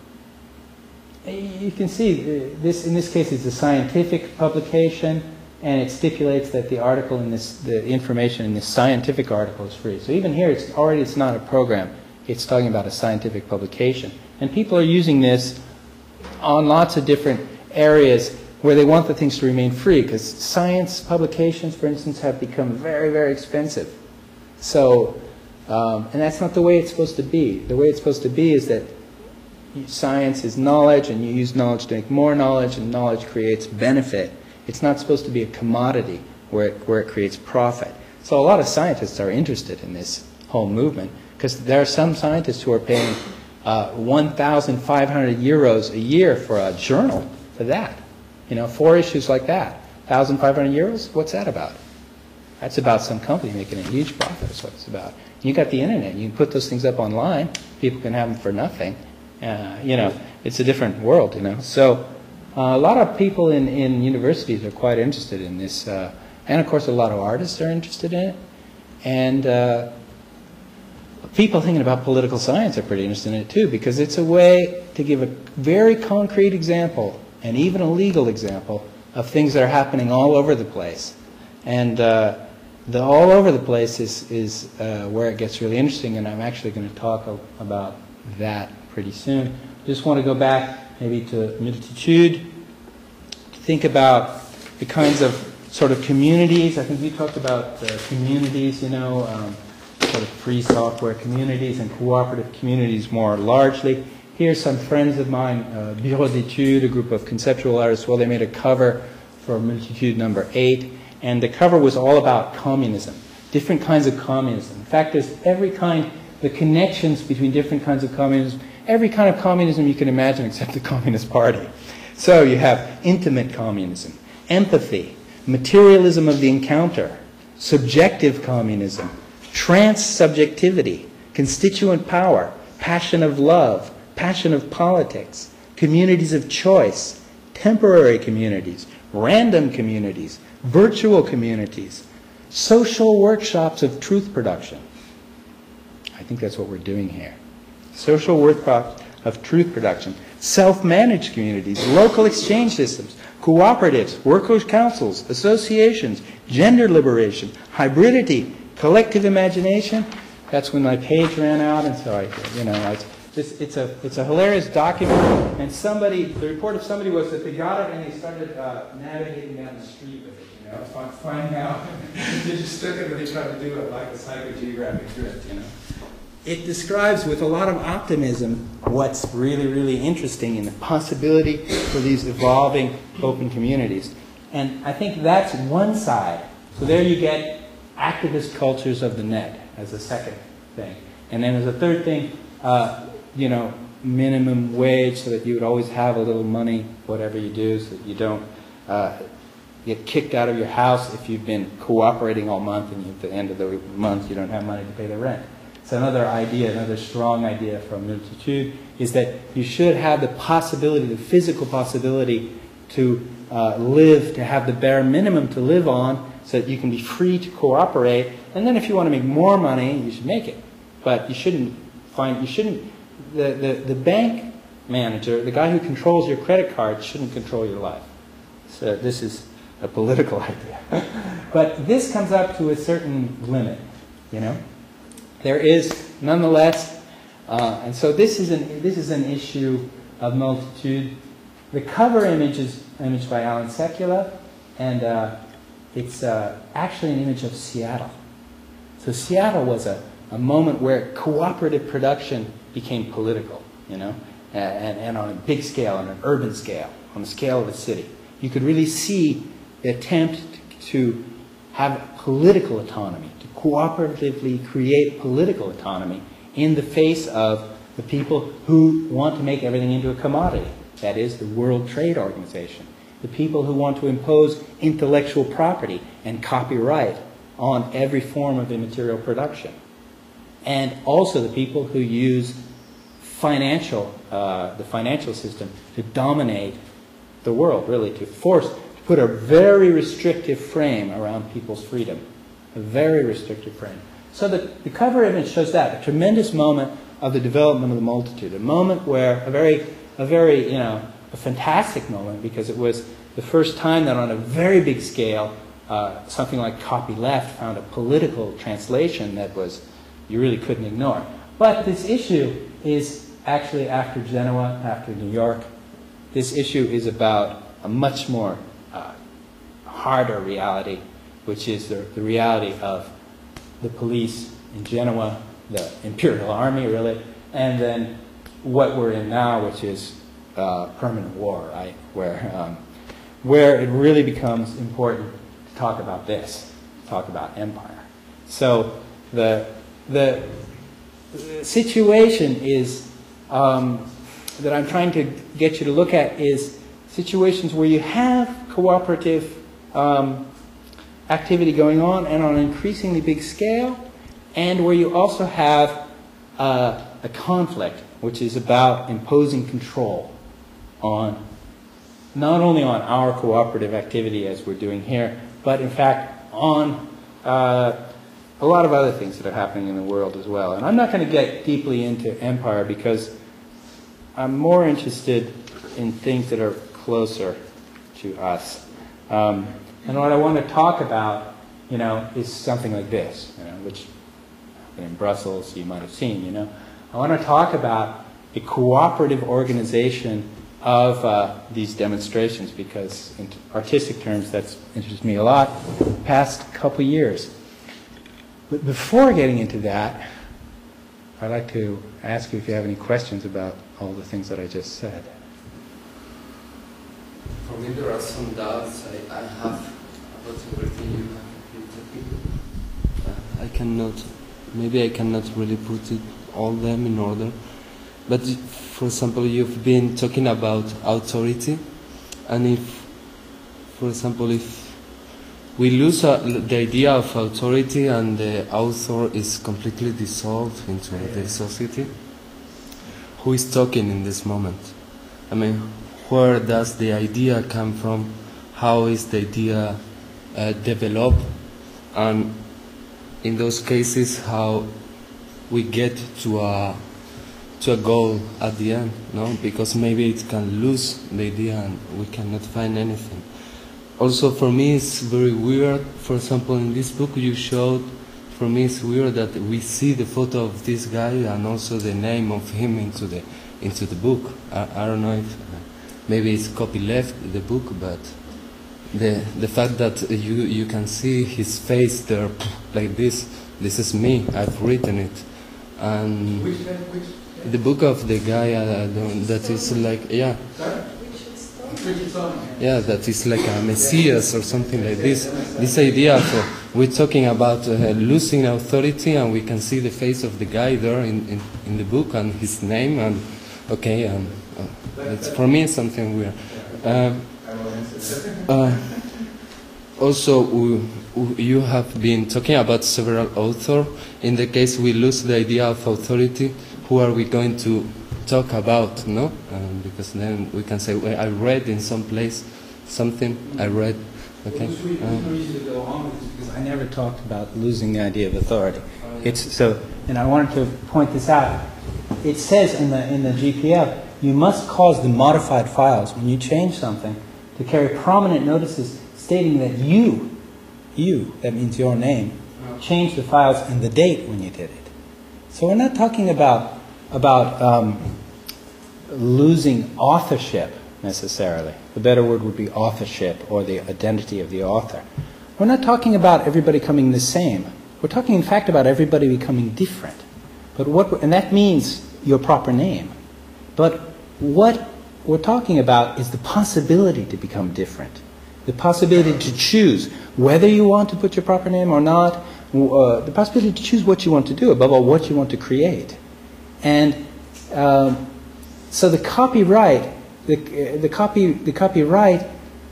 S1: you can see this, in this case, it's a scientific publication, and it stipulates that the article in this, the information in this scientific article is free. So even here, it's already it's not a program. It's talking about a scientific publication. And people are using this on lots of different areas where they want the things to remain free, because science publications, for instance, have become very, very expensive. So, um, and that's not the way it's supposed to be. The way it's supposed to be is that science is knowledge, and you use knowledge to make more knowledge, and knowledge creates benefit. It's not supposed to be a commodity where it, where it creates profit. So a lot of scientists are interested in this whole movement, because there are some scientists who are paying uh, one thousand five hundred euros a year for a journal for that. You know, four issues like that. one thousand five hundred euros? What's that about? That's about some company making a huge profit. That's what it's about. You got the internet. You can put those things up online. People can have them for nothing. Uh, you know, it's a different world, you know. So uh, a lot of people in, in universities are quite interested in this. Uh, and, of course, a lot of artists are interested in it. And uh, people thinking about political science are pretty interested in it, too, because it's a way to give a very concrete example, and even a legal example, of things that are happening all over the place. And uh, the all over the place is, is uh, where it gets really interesting, and I'm actually going to talk a, about that pretty soon. Just want to go back maybe to multitude, to think about the kinds of sort of communities. I think you talked about uh, communities, you know, um, sort of free software communities and cooperative communities more largely. Here's some friends of mine, uh, Bureau d'études, a group of conceptual artists. Well, they made a cover for Multitude number eight, and the cover was all about communism, different kinds of communism. In fact, there's every kind, the connections between different kinds of communism, every kind of communism you can imagine except the Communist Party. So you have intimate communism, empathy, materialism of the encounter, subjective communism, trans-subjectivity, constituent power, passion of love, passion of politics, communities of choice, temporary communities, random communities, virtual communities, social workshops of truth production. I think that's what we're doing here. Social workshops of truth production, self-managed communities, local exchange systems, cooperatives, workers' councils, associations, gender liberation, hybridity, collective imagination. That's when my page ran out, and so I, you know, I, this, it's a it's a hilarious document. And somebody, the report of somebody was that they got it and they started uh, navigating down the street with it. You know, finding out they just took it and they tried to do it like a psychogeographic drift. You know, it describes with a lot of optimism what's really really interesting in the possibility for these evolving open communities. And I think that's one side. So there you get activist cultures of the net as a second thing. And then as a third thing, uh, you know, minimum wage so that you would always have a little money, whatever you do, so that you don't uh, get kicked out of your house if you've been cooperating all month and at the end of the month you don't have money to pay the rent. So another idea, another strong idea from Multitude is that you should have the possibility, the physical possibility to uh, live, to have the bare minimum to live on so that you can be free to cooperate. And then if you want to make more money, you should make it. But you shouldn't find, you shouldn't, the, the, the bank manager, the guy who controls your credit card shouldn't control your life. So this is a political idea. But this comes up to a certain limit, you know. There is, nonetheless, uh, and so this is an this is an issue of Multitude. The cover image is an image by Alan Sekula, and uh, it's uh, actually an image of Seattle. So Seattle was a, a moment where cooperative production became political, you know, and, and on a big scale, on an urban scale, on the scale of a city. You could really see the attempt to have political autonomy, to cooperatively create political autonomy in the face of the people who want to make everything into a commodity. That is, the World Trade Organization. The people who want to impose intellectual property and copyright on every form of immaterial production. And also the people who use financial, uh, the financial system to dominate the world, really, to force, to put a very restrictive frame around people's freedom. A very restrictive frame. So the, the cover image shows that, a tremendous moment of the development of the Multitude. A moment where, a very, a very, you know, a fantastic moment, because it was the first time that on a very big scale, uh, something like Copyleft found a political translation that was, you really couldn't ignore. But this issue is actually after Genoa, after New York. This issue is about a much more uh, harder reality, which is the, the reality of the police in Genoa, the Imperial Army, really, and then what we're in now, which is uh, permanent war, right? Where, um, where it really becomes important to talk about this, to talk about empire. So the, the, the situation is, um, that I'm trying to get you to look at is situations where you have cooperative um, activity going on and on an increasingly big scale, and where you also have uh, a conflict, which is about imposing control on, not only on our cooperative activity as we're doing here, but in fact on uh, a lot of other things that are happening in the world as well. And I'm not going to get deeply into empire because I'm more interested in things that are closer to us. Um, and what I want to talk about, you know, is something like this, you know, which in Brussels you might have seen, you know. I want to talk about a cooperative organization of uh, these demonstrations, because in artistic terms that's interested me a lot the past couple years. But before getting into that, I'd like to ask you if you have any questions about all the things that I just said.
S2: For me, there are some doubts I, I have about everything you have been talking. Uh, I cannot, maybe I cannot really put it all them in order. But for example, you've been talking about authority, and if, for example, if we lose uh, the idea of authority and the author is completely dissolved into the society, who is talking in this moment? I mean, where does the idea come from? How is the idea uh, developed? And in those cases, how we get to a to a goal at the end, no? Because maybe it can lose the idea and we cannot find anything. Also, for me, it's very weird. For example, in this book you showed, for me it's weird that we see the photo of this guy and also the name of him into the into the book. I, I don't know if uh, maybe it's copyleft the book, but the the fact that you you can see his face there like this. This is me. I've written it, and
S1: Which, which,
S2: the book of the guy uh, that is like yeah. Yeah, that is like a messias or something like this. This idea of uh, we're talking about uh, losing authority, and we can see the face of the guy there in, in, in the book and his name, and okay, um, uh, it's for me something weird. Uh, uh, also, we, we, you have been talking about several authors. In the case we lose the idea of authority, who are we going to talk about, no? Um, because then we can say, well, I read in some place something, I read, okay?
S1: Well, there's no reason to go on with this because I never talked about losing the idea of authority. It's so, and I wanted to point this out. It says in the in the G P F, you must cause the modified files when you change something to carry prominent notices stating that you, you, that means your name, changed the files and the date when you did it. So we're not talking about about um, losing authorship necessarily. The better word would be authorship, or the identity of the author. We're not talking about everybody coming the same. We're talking, in fact, about everybody becoming different. But what, and that means your proper name. But what we're talking about is the possibility to become different. The possibility to choose whether you want to put your proper name or not. Uh, the possibility to choose what you want to do, above all, what you want to create. And um, so the copyright, the, the, copy, the copyright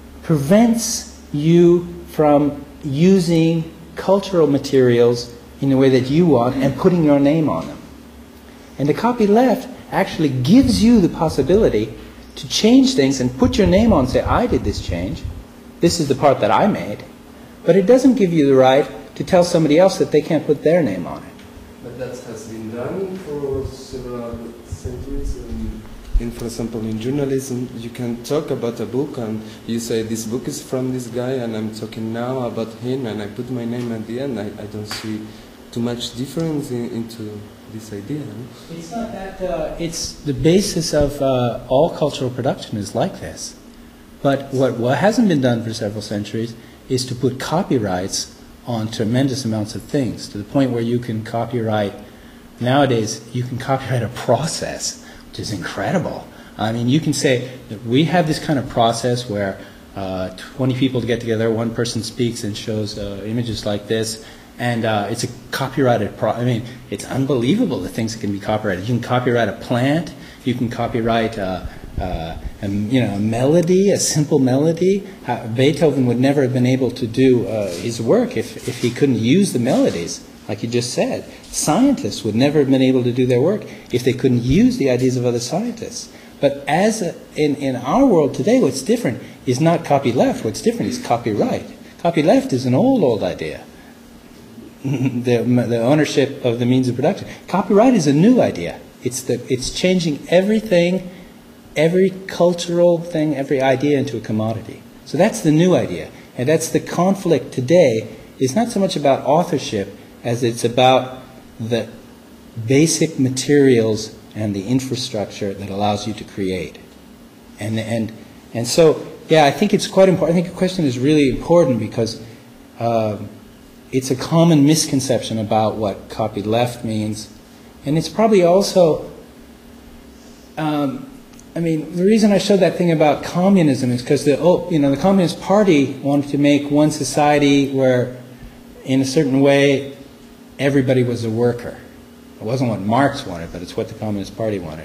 S1: prevents you from using cultural materials in the way that you want and putting your name on them. And the copyleft actually gives you the possibility to change things and put your name on, say, I did this change. This is the part that I made. But it doesn't give you the right to tell somebody else that they can't put their name on it.
S2: But that has been done for several centuries. In, in, for example, in journalism, you can talk about a book and you say, this book is from this guy and I'm talking now about him and I put my name at the end. I, I don't see too much difference in, into this idea. No?
S1: It's not that, uh, it's the basis of uh, all cultural production is like this. But what, what hasn't been done for several centuries is to put copyrights on tremendous amounts of things, to the point where you can copyright, nowadays you can copyright a process, which is incredible. I mean, you can say that we have this kind of process where uh, twenty people get together, one person speaks and shows uh, images like this, and uh, it's a copyrighted pro I mean, it's unbelievable the things that can be copyrighted. You can copyright a plant, you can copyright uh, uh, a, you know, a melody, a simple melody. Uh, Beethoven would never have been able to do uh, his work if, if he couldn't use the melodies, like you just said. Scientists would never have been able to do their work if they couldn't use the ideas of other scientists. But as a, in, in our world today, what's different is not copyleft. What's different is copyright. Copyleft is an old, old idea. the, the ownership of the means of production. Copyright is a new idea. It's, the, it's changing everything, every cultural thing, every idea into a commodity. So that's the new idea. And that's the conflict today. It's not so much about authorship as it's about the basic materials and the infrastructure that allows you to create. And, and, and so, yeah, I think it's quite important. I think the question is really important because uh, it's a common misconception about what copyleft means. And it's probably also um, I mean, the reason I showed that thing about communism is because the, oh, you know, the Communist Party wanted to make one society where, in a certain way, everybody was a worker. It wasn't what Marx wanted, but it's what the Communist Party wanted.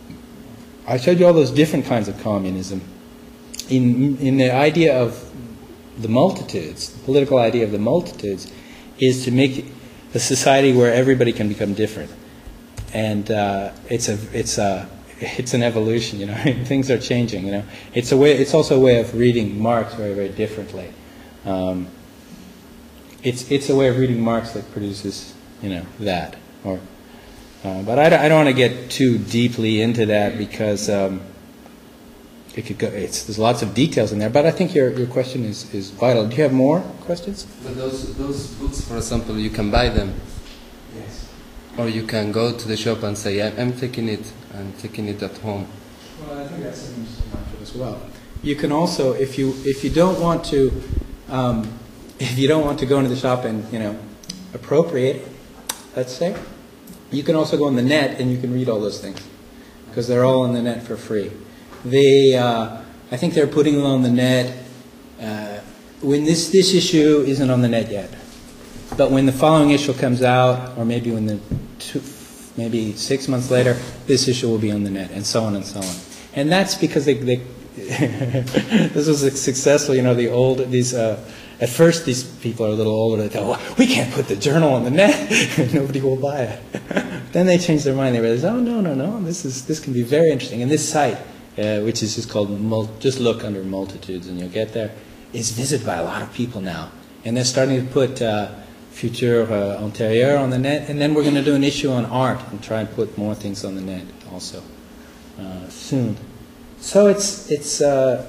S1: I showed you all those different kinds of communism. In, in the idea of the multitudes, the political idea of the multitudes, is to make a society where everybody can become different. And uh, it's a, it's a, it's an evolution, you know. Things are changing, you know. It's a way. It's also a way of reading Marx very, very differently. Um, it's it's a way of reading Marx that produces, you know, that. Or, uh, but I, I don't want to get too deeply into that because um, it could go. It's there's lots of details in there. But I think your your question is is vital. Do you have more questions?
S2: But those those books, for example, you can buy them.
S1: Yes.
S2: Or you can go to the shop and say, I'm, I'm taking it, I'm taking it at home.
S1: Well, I think that's an interesting option as well. You can also, if you if you don't want to, um, if you don't want to go into the shop and, you know, appropriate, let's say, you can also go on the net and you can read all those things because they're all on the net for free. They, uh, I think they're putting them on the net uh, when this this issue isn't on the net yet. But when the following issue comes out, or maybe when the two, maybe six months later, this issue will be on the net, and so on and so on. And that's because they, they this was successful. You know, the old these. Uh, at first, these people are a little older. They thought, well, we can't put the journal on the net; nobody will buy it. Then they changed their mind. They realized, oh no, no, no, this is this can be very interesting. And this site, uh, which is just called Mul just look under multitudes, and you'll get there, is visited by a lot of people now, and they're starting to put. Uh, Futur uh, Antérieur on the net, and then we're going to do an issue on art and try and put more things on the net also uh, soon. So it's it's. Uh,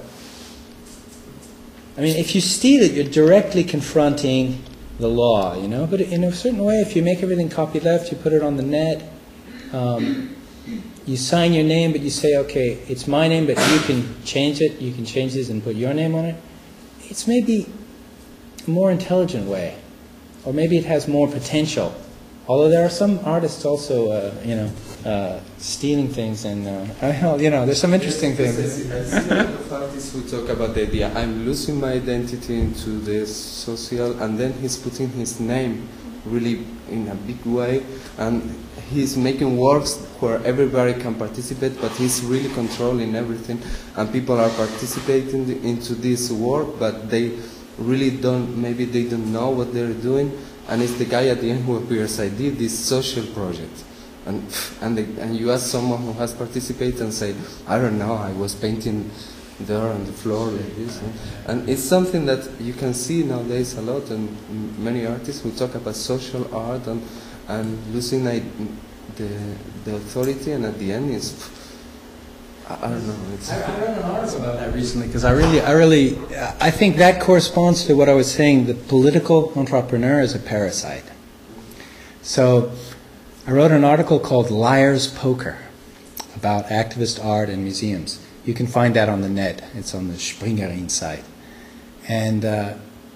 S1: I mean, if you steal it, you're directly confronting the law, you know. But in a certain way, if you make everything copyleft, you put it on the net. Um, you sign your name, but you say, okay, it's my name, but you can change it. You can change this and put your name on it. It's maybe a more intelligent way. Or maybe it has more potential. Although there are some artists also, uh, you know, uh, stealing things, and uh, you know, there's some interesting
S2: yes,
S1: things.
S2: I see, I see a lot of artists who talk about the idea, I'm losing my identity into the social, and then he's putting his name really in a big way, and he's making works where everybody can participate, but he's really controlling everything, and people are participating into this work, but they really don't, maybe they don't know what they're doing, and it's the guy at the end who appears, I did this social project. And and, the, and you ask someone who has participated and say, I don't know, I was painting there on the floor like this. And it's something that you can see nowadays a lot, and many artists who talk about social art and, and losing the, the authority, and at the end is, I don't know. It's
S1: I, I read an article about that recently because I really, I really, I think that corresponds to what I was saying. The political entrepreneur is a parasite. So, I wrote an article called "Liar's Poker" about activist art and museums. You can find that on the net. It's on the Springerin site, and uh,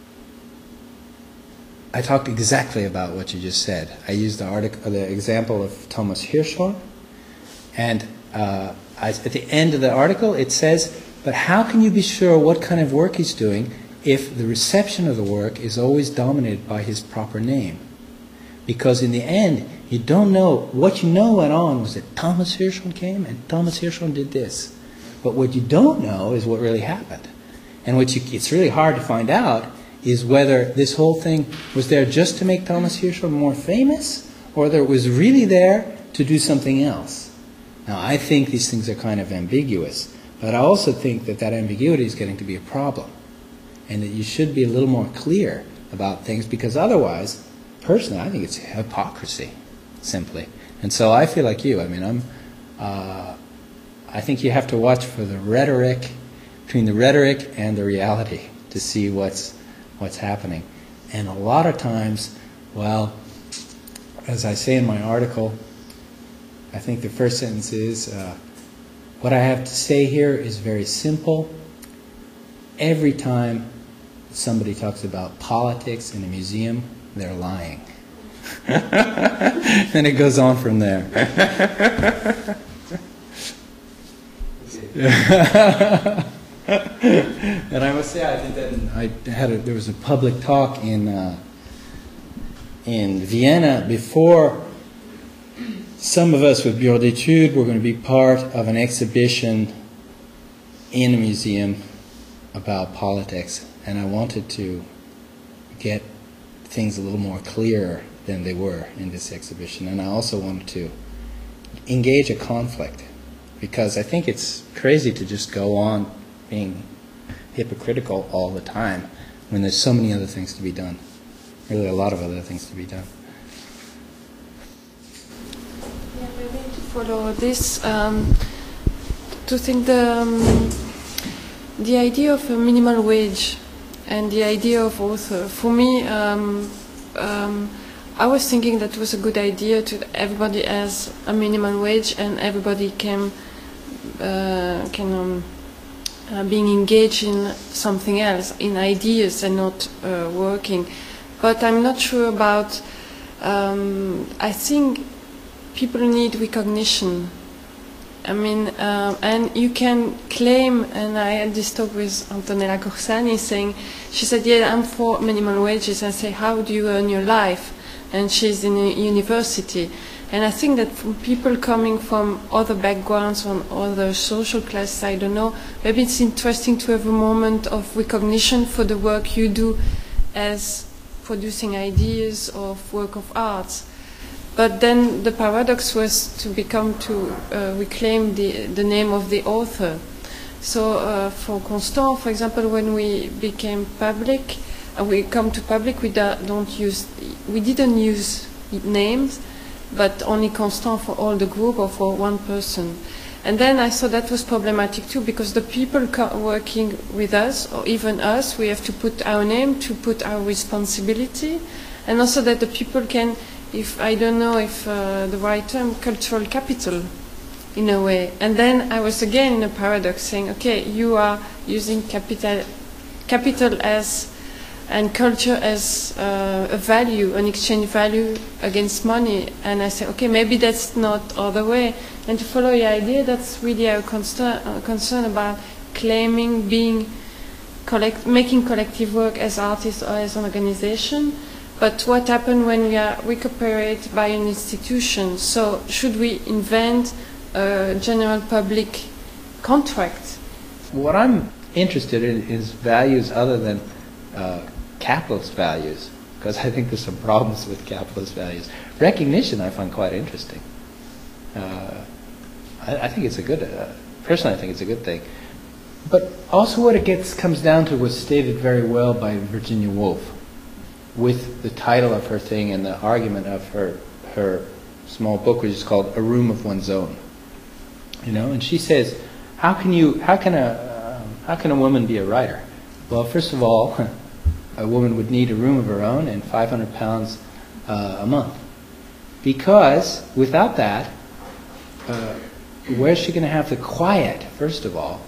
S1: I talked exactly about what you just said. I used the article, the example of Thomas Hirschhorn, and. Uh, I, at the end of the article, it says, but how can you be sure what kind of work he's doing if the reception of the work is always dominated by his proper name? Because in the end, you don't know. What you know went on was that Thomas Hirschhorn came and Thomas Hirschhorn did this. But what you don't know is what really happened. And what you, it's really hard to find out is whether this whole thing was there just to make Thomas Hirschhorn more famous, or whether it was really there to do something else. Now, I think these things are kind of ambiguous, but I also think that that ambiguity is getting to be a problem, and that you should be a little more clear about things, because otherwise, personally, I think it's hypocrisy, simply. And so I feel like you. I mean, I'm. Uh, I think you have to watch for the rhetoric, between the rhetoric and the reality, to see what's what's happening. And a lot of times, well, as I say in my article, I think the first sentence is, uh, what I have to say here is very simple. Every time somebody talks about politics in a museum, they're lying. And it goes on from there. And I must say, I did that. In, I had a, there was a public talk in uh, in Vienna before. Some of us with Bureau d'Etudes were going to be part of an exhibition in a museum about politics, and I wanted to get things a little more clear than they were in this exhibition, and I also wanted to engage a conflict, because I think it's crazy to just go on being hypocritical all the time when there's so many other things to be done, really a lot of other things to be done.
S3: Yeah, maybe to follow this, um, to think the, um, the idea of a minimal wage and the idea of author, for me, um, um, I was thinking that was a good idea to everybody has a minimum wage and everybody can uh, can um, uh, being engaged in something else, in ideas and not uh, working. But I'm not sure about. Um, I think people need recognition. I mean, uh, and you can claim, and I had this talk with Antonella Corsani saying, she said, yeah, I'm for minimum wages. I say, how do you earn your life? And she's in a university. And I think that from people coming from other backgrounds, from other social classes, I don't know, maybe it's interesting to have a moment of recognition for the work you do as producing ideas of work of arts. But then the paradox was to become to uh, reclaim the, the name of the author. So uh, for Constant, for example, when we became public, uh, we come to public, we da don't use, we didn't use names, but only Constant for all the group or for one person. And then I thought that was problematic too, because the people working with us, or even us, we have to put our name, to put our responsibility, and also that the people can, if I don't know if uh, the right term, cultural capital, in a way. And then I was again in a paradox, saying, okay, you are using capital, capital as, and culture as uh, a value, an exchange value against money. And I said, okay, maybe that's not all the way. And to follow your idea, that's really our concern, uh, concern about claiming, being, collect, making collective work as artists or as an organization. But what happens when we are recuperated by an institution? So should we invent a general public contract?
S1: What I'm interested in is values other than uh, capitalist values, because I think there's some problems with capitalist values. Recognition I find quite interesting. Uh, I, I think it's a good, uh, personally I think it's a good thing. But also what it gets comes down to was stated very well by Virginia Woolf, with the title of her thing and the argument of her her small book, which is called A Room of One's Own. You know, and she says, how can you, how can a, uh, how can a woman be a writer? Well, first of all, a woman would need a room of her own and five hundred pounds uh, a month, because without that, uh, where's she going to have the quiet? First of all,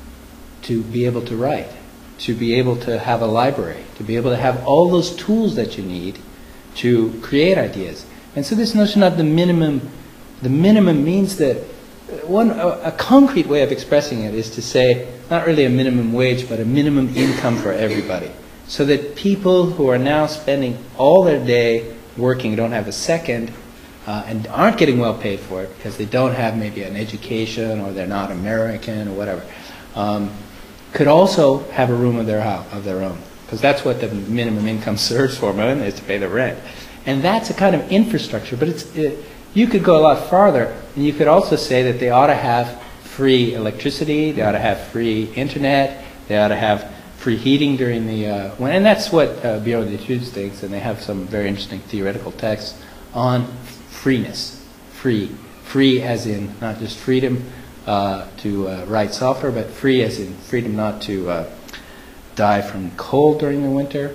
S1: to be able to write, to be able to have a library, to be able to have all those tools that you need to create ideas. And so this notion of the minimum, the minimum means that one, a, a concrete way of expressing it is to say, not really a minimum wage, but a minimum income for everybody. So that people who are now spending all their day working, don't have a second, uh, and aren't getting well paid for it because they don't have maybe an education or they're not American or whatever, um, could also have a room of their house, of their own, because that's what the minimum income serves for, man, is to pay the rent. And that's a kind of infrastructure, but it's, it, you could go a lot farther, and you could also say that they ought to have free electricity, they ought to have free internet, they ought to have free heating during the, uh, when, and that's what uh, Bureau d'Etudes thinks, and they have some very interesting theoretical texts on freeness, free, free as in not just freedom, Uh, to uh, write software, but free as in freedom not to uh, die from cold during the winter,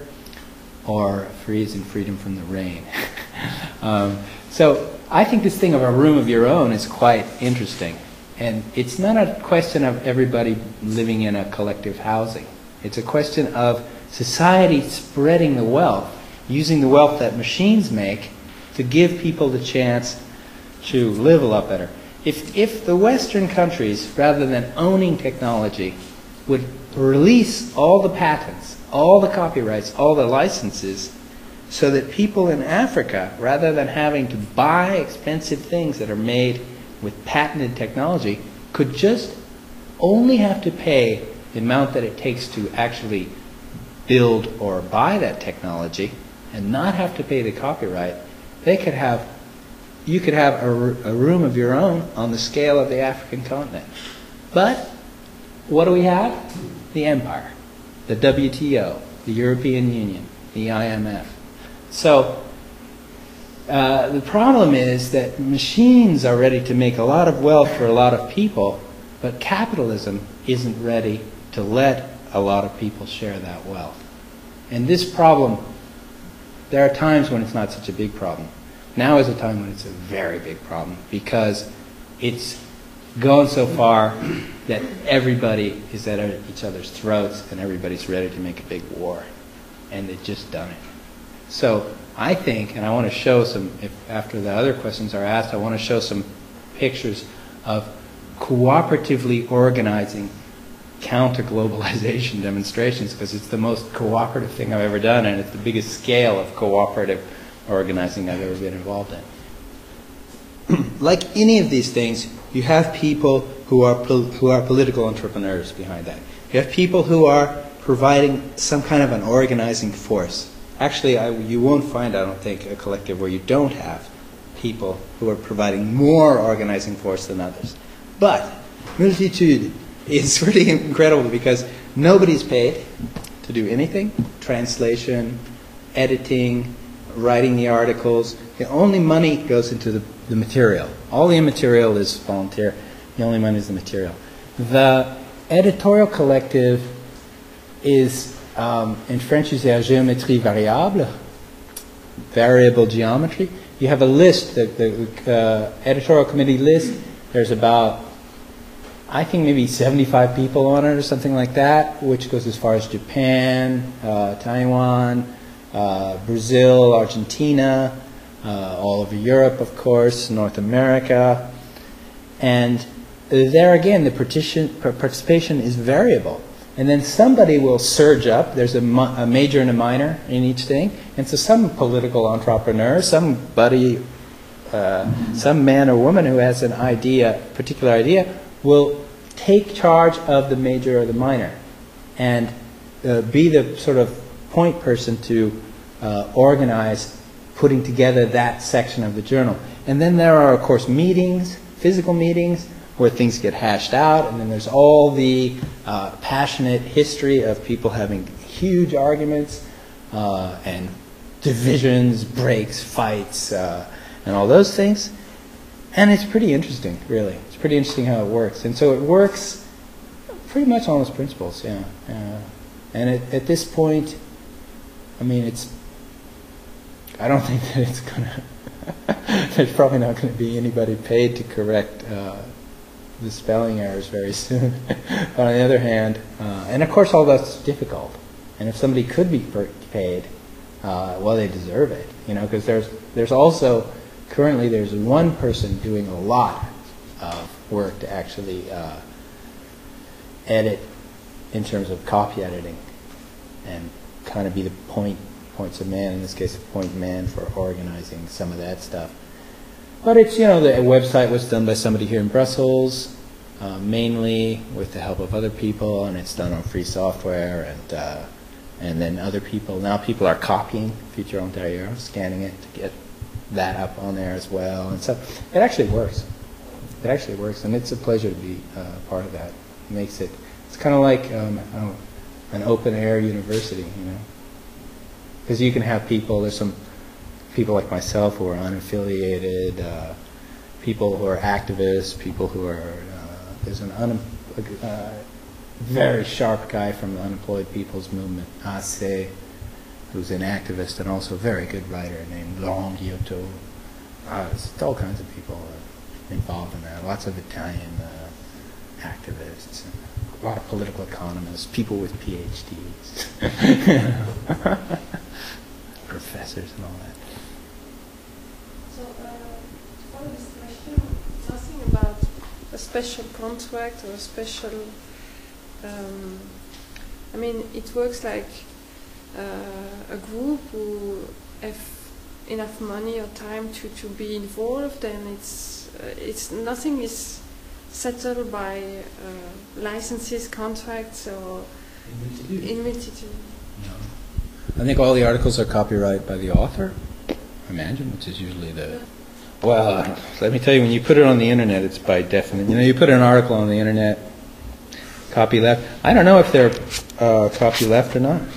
S1: or free as in freedom from the rain. um, so I think this thing of a room of your own is quite interesting. And it's not a question of everybody living in a collective housing. It's a question of society spreading the wealth, using the wealth that machines make to give people the chance to live a lot better. If, if the Western countries, rather than owning technology, would release all the patents, all the copyrights, all the licenses, so that people in Africa, rather than having to buy expensive things that are made with patented technology, could just only have to pay the amount that it takes to actually build or buy that technology and not have to pay the copyright, they could have, you could have a, a room of your own on the scale of the African continent. But what do we have? The empire, the W T O, the European Union, the I M F. So uh, the problem is that machines are ready to make a lot of wealth for a lot of people, but capitalism isn't ready to let a lot of people share that wealth. And this problem, there are times when it's not such a big problem. Now is a time when it's a very big problem, because it's gone so far that everybody is at each other's throats and everybody's ready to make a big war. And they've just done it. So I think, and I want to show some, if after the other questions are asked, I want to show some pictures of cooperatively organizing counter-globalization demonstrations, because it's the most cooperative thing I've ever done, and it's the biggest scale of cooperative organizing I've ever been involved in. Like any of these things, you have people who are, who are political entrepreneurs behind that. You have people who are providing some kind of an organizing force. Actually, I, you won't find, I don't think, a collective where you don't have people who are providing more organizing force than others. But Multitude is really incredible because nobody's paid to do anything. Translation, editing, writing the articles. The only money goes into the, the material. All the material is volunteer. The only money is the material. The editorial collective is, um, in French you say a géométrie variable, variable geometry. You have a list, the, the uh, editorial committee list. There's about, I think maybe seventy-five people on it or something like that, which goes as far as Japan, uh, Taiwan, uh, Brazil, Argentina, uh, all over Europe, of course, North America. And there again, the participation is variable. And then somebody will surge up. There's a, a major and a minor in each thing. And so some political entrepreneur, somebody, uh, some man or woman who has an idea, particular idea, will take charge of the major or the minor and uh, be the sort of point person to uh, organize putting together that section of the journal. And then there are, of course, meetings, physical meetings, where things get hashed out, and then there's all the uh, passionate history of people having huge arguments uh, and divisions, breaks, fights, uh, and all those things. And it's pretty interesting, really. It's pretty interesting how it works. And so it works pretty much on those principles, yeah. yeah. And it, at this point, I mean, it's, I don't think that it's going to, there's probably not going to be anybody paid to correct uh, the spelling errors very soon. But on the other hand, uh, and of course all that's difficult. And if somebody could be paid, uh, well, they deserve it, you know, because there's there's also currently there's one person doing a lot of work to actually uh, edit in terms of copy editing and kind of be the point points of man, in this case, point man for organizing some of that stuff. But it's, you know, the website was done by somebody here in Brussels, uh, mainly with the help of other people, and it's done on free software, and uh, and then other people, now people are copying Futur Antérieur, scanning it to get that up on there as well, and so it actually works. It actually works, and it's a pleasure to be uh, part of that. It makes it, it's kind of like um, I don't know, an open air university, you know, because you can have people, there's some people like myself who are unaffiliated, uh, people who are activists, people who are, uh, there's an un, uh, very sharp guy from the Unemployed People's Movement, A C, who's an activist and also a very good writer named Laurent Guillotot. Uh, it's all kinds of people uh, involved in that, lots of Italian uh, activists, and a lot of political economists, people with P H Ds, professors and all that.
S4: So, uh, to follow this question,
S3: it's nothing about a special contract or a special. Um, I mean, it works like uh, a group who have enough money or time to, to be involved, and it's uh, it's nothing is settled by uh, licenses, contracts, or in multitude.
S1: No. I think all the articles are copyrighted by the author, I imagine, which is usually the... Well, let me tell you, when you put it on the internet, it's by definition. You know, you put an article on the internet, copy left. I don't know if they're uh, copy left or not.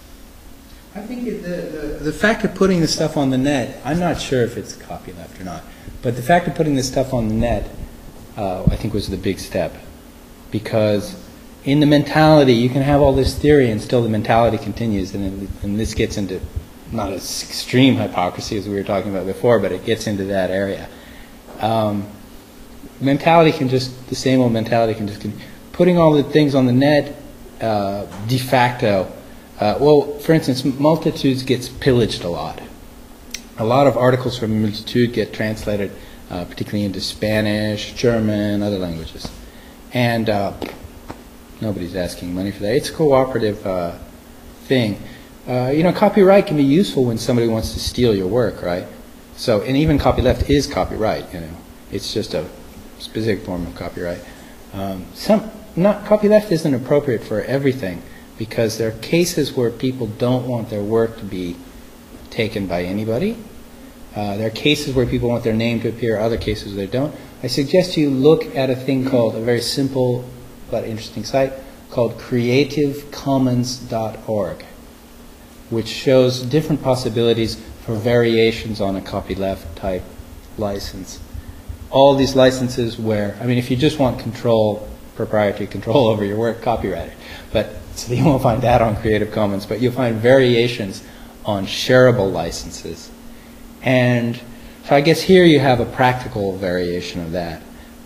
S1: I think it, the, the, the fact of putting the stuff on the net, I'm not sure if it's copy left or not, but the fact of putting this stuff on the net, uh, I think was the big step. Because in the mentality, you can have all this theory and still the mentality continues, and, and this gets into not as extreme hypocrisy as we were talking about before, but it gets into that area. Um, mentality can just, the same old mentality can just, continue. Putting all the things on the net, uh, de facto, uh, well, for instance, Multitudes gets pillaged a lot. A lot of articles from Multitude get translated, uh, particularly into Spanish, German, other languages. And uh, nobody's asking money for that. It's a cooperative uh, thing. Uh, you know, copyright can be useful when somebody wants to steal your work, right? So, and even copyleft is copyright, you know. It's just a specific form of copyright. Um, some, not, copyleft isn't appropriate for everything, because there are cases where people don't want their work to be taken by anybody. Uh, there are cases where people want their name to appear, other cases where they don't. I suggest you look at a thing called, a very simple but interesting site, called creative commons dot org, which shows different possibilities for variations on a copyleft type license. All these licenses where, I mean, if you just want control, proprietary control over your work, copyright it. But, so you won't find that on Creative Commons, but you'll find variations on shareable licenses. And so I guess here you have a practical variation of that.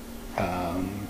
S1: Um,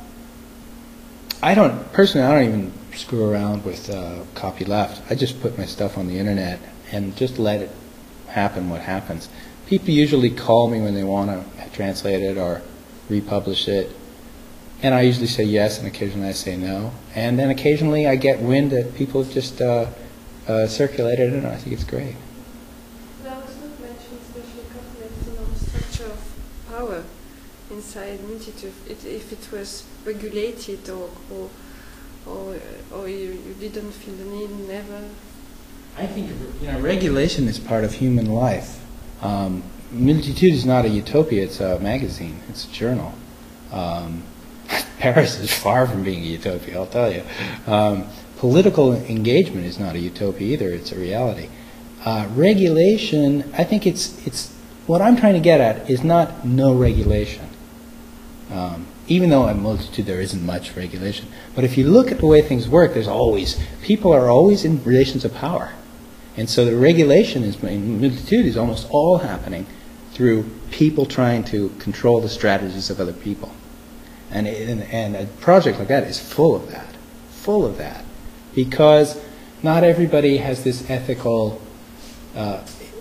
S1: I don't, personally, I don't even screw around with uh, copyleft. I just put my stuff on the internet and just let it happen what happens. People usually call me when they want to translate it or republish it, and I usually say yes, and occasionally I say no. And then occasionally I get wind that people have just uh, uh, circulated it, and I think it's great.
S3: There was not mentioned special copyleft on the structure of power inside Multitude. It, if it was regulated or or or, or you, you didn't feel the need, never.
S1: I think, you know, regulation is part of human life. Um, Multitude is not a utopia, it's a magazine, it's a journal. Um, Paris is far from being a utopia, I'll tell you. Um, political engagement is not a utopia either, it's a reality. Uh, regulation, I think it's, it's, what I'm trying to get at is not no regulation. Um, even though in Multitude there isn't much regulation. But if you look at the way things work, there's always, people are always in relations of power. And so the regulation is, in Multitude is almost all happening through people trying to control the strategies of other people. And, and, and a project like that is full of that, full of that. Because not everybody has this ethical, uh,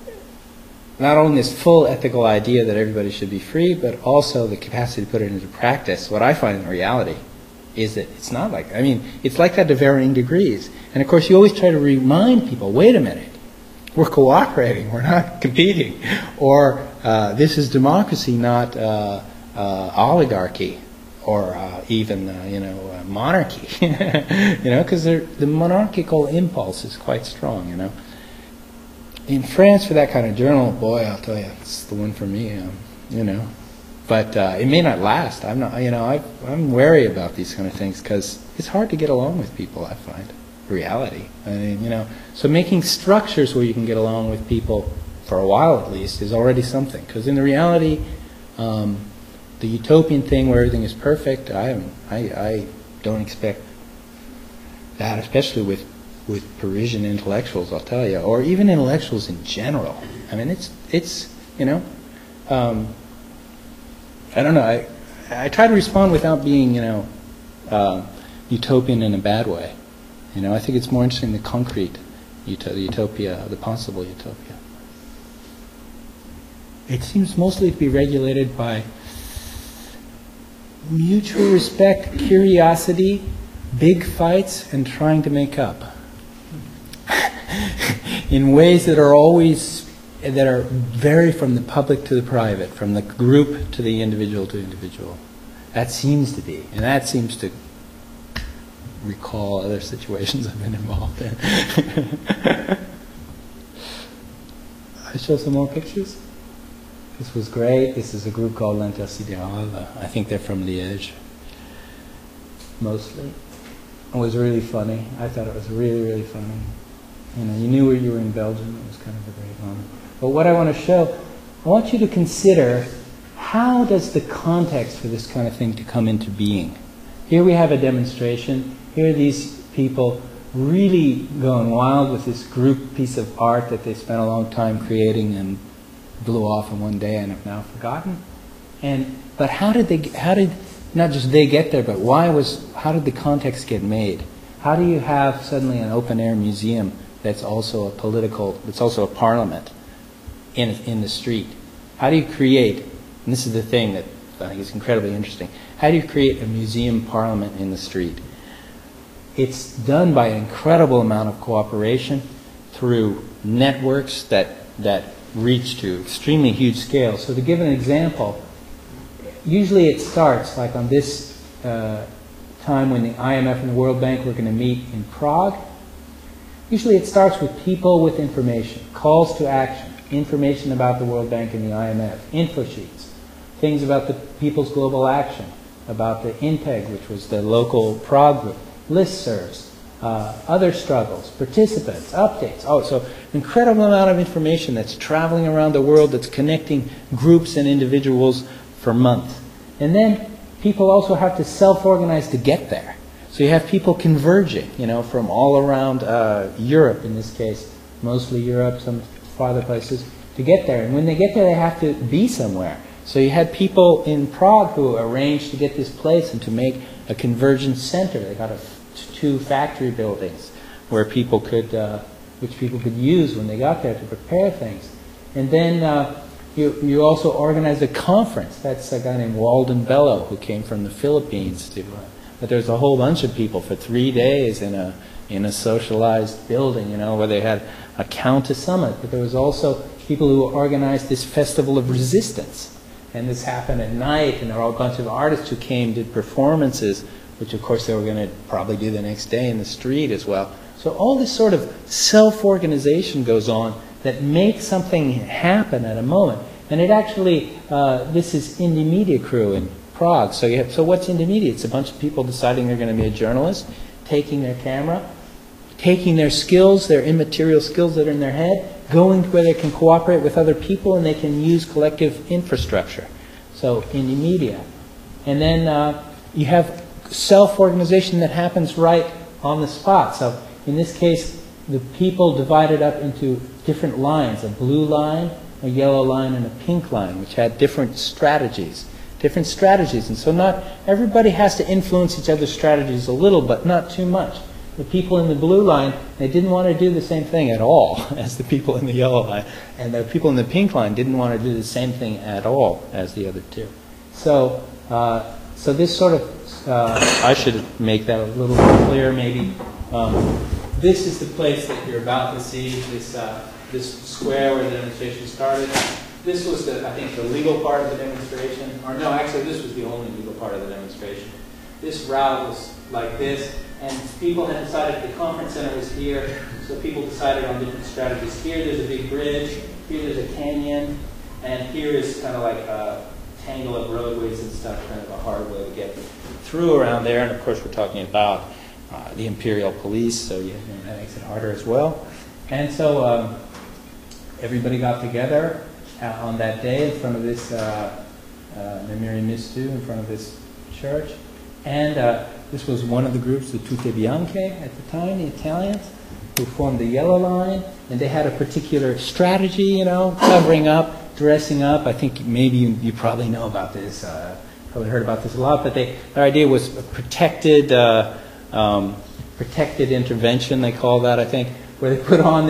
S1: not only this full ethical idea that everybody should be free, but also the capacity to put it into practice. What I find in reality is that it's not like, I mean, it's like that to varying degrees. And of course you always try to remind people, wait a minute, we're cooperating, we're not competing. Or uh, this is democracy, not uh, uh, oligarchy, or uh, even, uh, you know, uh, monarchy. You know, because the monarchical impulse is quite strong, you know. In France, for that kind of journal, boy, I'll tell you, it's the one for me, um, you know. But uh, it may not last. I'm not, you know, I, I'm wary about these kind of things because it's hard to get along with people, I find. Reality. I mean, you know, so making structures where you can get along with people for a while at least is already something. Because in the reality, um, the utopian thing where everything is perfect, I, I, I don't expect that, especially with with Parisian intellectuals, I'll tell you, or even intellectuals in general. I mean, it's, it's you know, um, I don't know, I, I try to respond without being, you know, uh, utopian in a bad way. You know, I think it's more interesting the concrete ut- the utopia, the possible utopia. It seems mostly to be regulated by mutual respect, curiosity, big fights, and trying to make up. In ways that are always, that are vary from the public to the private, from the group to the individual to individual. That seems to be, and that seems to recall other situations I've been involved in. I show some more pictures. This was great. This is a group called L'Intersidéral. I think they're from Liège, mostly. It was really funny. I thought it was really, really funny. You know, you knew you were in Belgium. It was kind of a great moment. But what I want to show, I want you to consider, how does the context for this kind of thing to come into being? Here we have a demonstration. Here are these people really going wild with this group piece of art that they spent a long time creating and blew off in one day and have now forgotten. And but how did they? How did not just they get there, but why was? How did the context get made? How do you have suddenly an open air museum that's also a political, that's also a parliament in in the street? How do you create? And this is the thing that I think is incredibly interesting. How do you create a museum parliament in the street? It's done by an incredible amount of cooperation through networks that that reach to extremely huge scale. So to give an example, usually it starts like on this uh, time when the I M F and the World Bank were going to meet in Prague. Usually it starts with people with information, calls to action, information about the World Bank and the I M F, info sheets, things about the People's Global Action, about the INPEG, which was the local Prague group, listservs, uh, other struggles, participants, updates. Oh, so an incredible amount of information that's traveling around the world, that's connecting groups and individuals for months. And then people also have to self-organize to get there. So you have people converging, you know, from all around uh, Europe, in this case, mostly Europe, some farther places, to get there. And when they get there, they have to be somewhere. So you had people in Prague who arranged to get this place and to make a convergence center. They got a two factory buildings where people could, uh, which people could use when they got there to prepare things. And then uh, you, you also organized a conference. That's a guy named Walden Bello who came from the Philippines. To, uh, but there's a whole bunch of people for three days in a in a socialized building, you know, where they had a Count to Summit. But there was also people who organized this festival of resistance. And this happened at night, and there were a bunch of artists who came, did performances, which of course they were going to probably do the next day in the street as well. So all this sort of self-organization goes on that makes something happen at a moment. And it actually, uh, this is Indie Media Crew in Prague. So, you have, so what's Indie Media? It's a bunch of people deciding they're going to be a journalist, taking their camera, taking their skills, their immaterial skills that are in their head, going to where they can cooperate with other people and they can use collective infrastructure. So Indie Media. And then uh, you have self-organization that happens right on the spot. So in this case, the people divided up into different lines, a blue line, a yellow line, and a pink line, which had different strategies. Different strategies. And so not everybody has to influence each other's strategies a little, but not too much. The people in the blue line, they didn't want to do the same thing at all as the people in the yellow line. And the people in the pink line didn't want to do the same thing at all as the other two. So, uh, so this sort of, uh, I should make that a little more clear maybe. Um, this is the place that you're about to see, this, uh, this square where the demonstration started. This was, the, I think, the legal part of the demonstration. Or no, actually, this was the only legal part of the demonstration. This route was like this. And people had decided the conference center was here, so people decided on different strategies. Here there's a big bridge, here there's a canyon, and here is kind of like a tangle of roadways and stuff, kind of a hard way to get through around there. And of course we're talking about uh, the Imperial Police, so yeah, that makes it harder as well. And so um, everybody got together uh, on that day in front of this uh, uh, Namiri Mistu, in front of this church. And uh, this was one of the groups, the Tutte Bianche at the time, the Italians, who formed the yellow line. And they had a particular strategy, you know, covering up, dressing up. I think maybe you, you probably know about this, uh, probably heard about this a lot. But they, their idea was a protected, uh, um, protected intervention, they call that, I think, where they put on this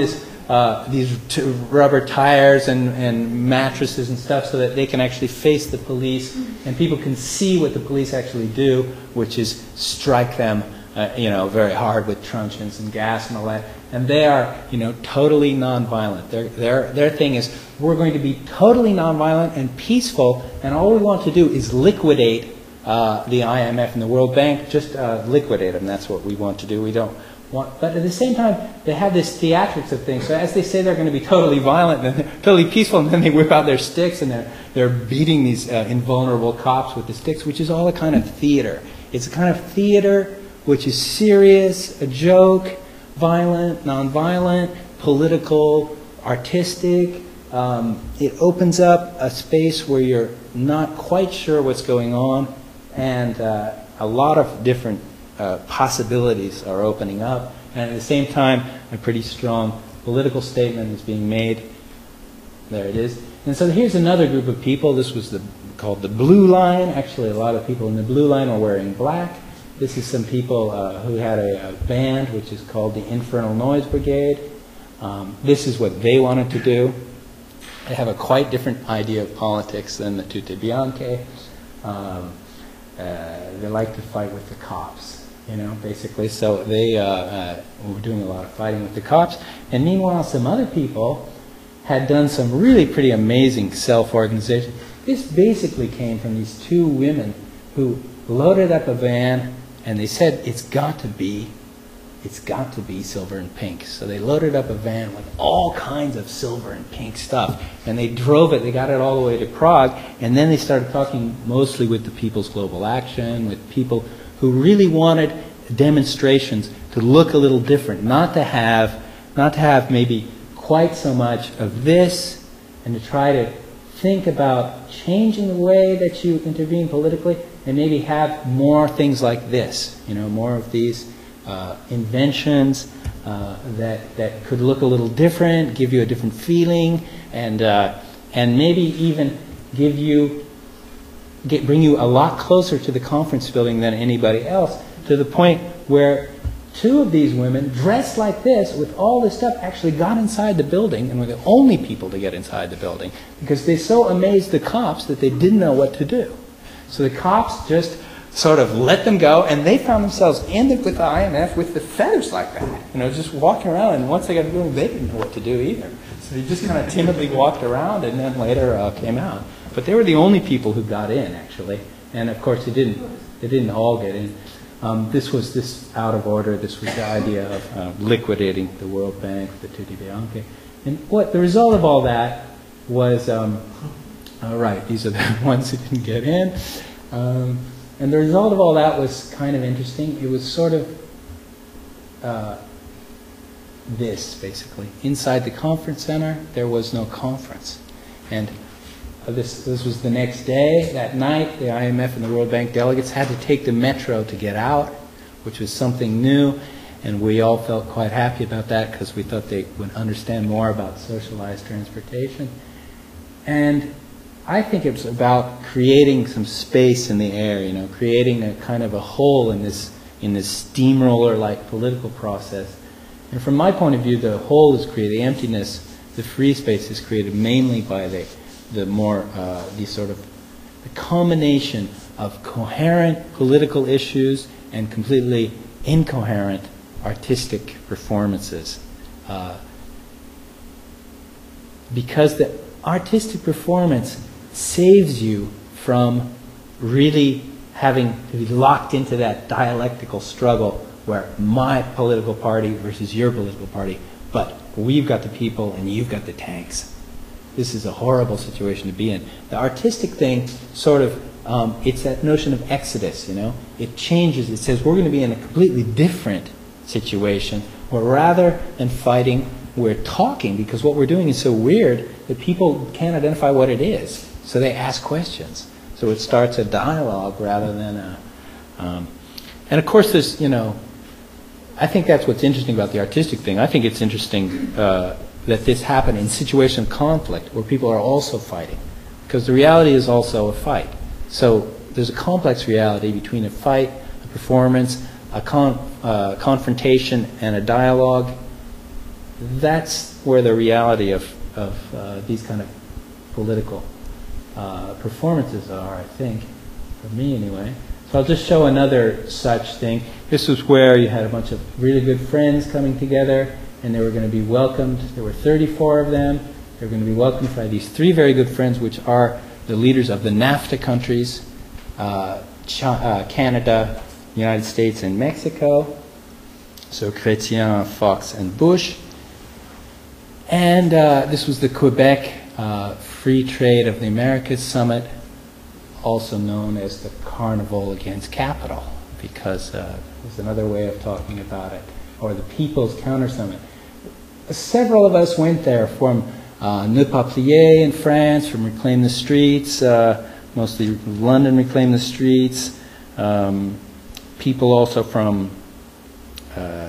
S1: uh, these t rubber tires and, and mattresses and stuff so that they can actually face the police and people can see what the police actually do, which is strike them, uh, you know, very hard with truncheons and gas and all that. And they are, you know, totally nonviolent. Their, their, their thing is, we're going to be totally nonviolent and peaceful, and all we want to do is liquidate uh, the I M F and the World Bank, just uh, liquidate them. That's what we want to do. We don't want, but at the same time, they have this theatrics of things. So as they say they're going to be totally violent, and they're totally peaceful, and then they whip out their sticks, and they're, they're beating these uh, invulnerable cops with the sticks, which is all a kind of theater. It's a kind of theater which is serious, a joke, violent, nonviolent, political, artistic. Um, it opens up a space where you're not quite sure what's going on, and uh, a lot of different uh, possibilities are opening up. And at the same time, a pretty strong political statement is being made. There it is. And so here's another group of people. This was the, called the Blue Line. Actually, a lot of people in the Blue Line are wearing black. This is some people uh, who had a, a band which is called the Infernal Noise Brigade. Um, this is what they wanted to do. They have a quite different idea of politics than the Tutte Bianche. Um, uh, they like to fight with the cops, you know, basically. So they uh, uh, were doing a lot of fighting with the cops. And meanwhile, some other people had done some really pretty amazing self-organization. This basically came from these two women who loaded up a van, and they said, it's got to be, it's got to be silver and pink. So they loaded up a van with all kinds of silver and pink stuff, and they drove it, they got it all the way to Prague, and then they started talking mostly with the People's Global Action, with people who really wanted demonstrations to look a little different, not to have, not to have maybe quite so much of this, and to try to think about changing the way that you intervene politically, and maybe have more things like this, you know, more of these uh, inventions uh, that that could look a little different, give you a different feeling, and uh, and maybe even give you get, bring you a lot closer to the conference building than anybody else, to the point where two of these women, dressed like this, with all this stuff, actually got inside the building and were the only people to get inside the building because they so amazed the cops that they didn't know what to do. So the cops just sort of let them go, and they found themselves in the, with the I M F with the feathers like that, you know, just walking around. And once they got going, they didn't know what to do either. So they just kind of timidly walked around, and then later uh, came out. But they were the only people who got in, actually. And of course, they didn't. They didn't all get in. Um, this was this out of order. This was the idea of uh, liquidating the World Bank, the Tutti Bianche. And what the result of all that was. Um, All right, these are the ones who didn't get in. Um, and the result of all that was kind of interesting. It was sort of uh, this, basically. Inside the conference center, there was no conference. And uh, this, this was the next day. That night, the I M F and the World Bank delegates had to take the metro to get out, which was something new. And we all felt quite happy about that because we thought they would understand more about socialized transportation. And I think it's about creating some space in the air, you know, creating a kind of a hole in this in this steamroller-like political process. And from my point of view, the hole is created, the emptiness, the free space is created mainly by the the more uh, the sort of the combination of coherent political issues and completely incoherent artistic performances, uh, because the artistic performance saves you from really having to be locked into that dialectical struggle where my political party versus your political party, but we've got the people and you've got the tanks. This is a horrible situation to be in. The artistic thing sort of, um, it's that notion of exodus, you know? It changes. It says we're going to be in a completely different situation where rather than fighting, we're talking, because what we're doing is so weird that people can't identify what it is. So they ask questions. So it starts a dialogue rather than a... Um, and of course there's, you know, I think that's what's interesting about the artistic thing. I think it's interesting uh, that this happened in situations of conflict where people are also fighting. Because the reality is also a fight. So there's a complex reality between a fight, a performance, a con uh, confrontation, and a dialogue. that's where the reality of, of uh, these kind of political uh, performances are, I think, for me anyway. So I'll just show another such thing. This was where you had a bunch of really good friends coming together, and they were going to be welcomed. There were thirty-four of them. They were going to be welcomed by these three very good friends, which are the leaders of the NAFTA countries, uh, Ch uh, Canada, United States, and Mexico. So Chrétien, Fox, and Bush. And uh, this was the Quebec uh, Free Trade of the Americas Summit, also known as the Carnival Against Capital, because uh, there's another way of talking about it, or the People's Counter Summit. Several of us went there from uh, Ne Pas Plier in France, from Reclaim the Streets, uh, mostly London Reclaim the Streets, um, people also from uh,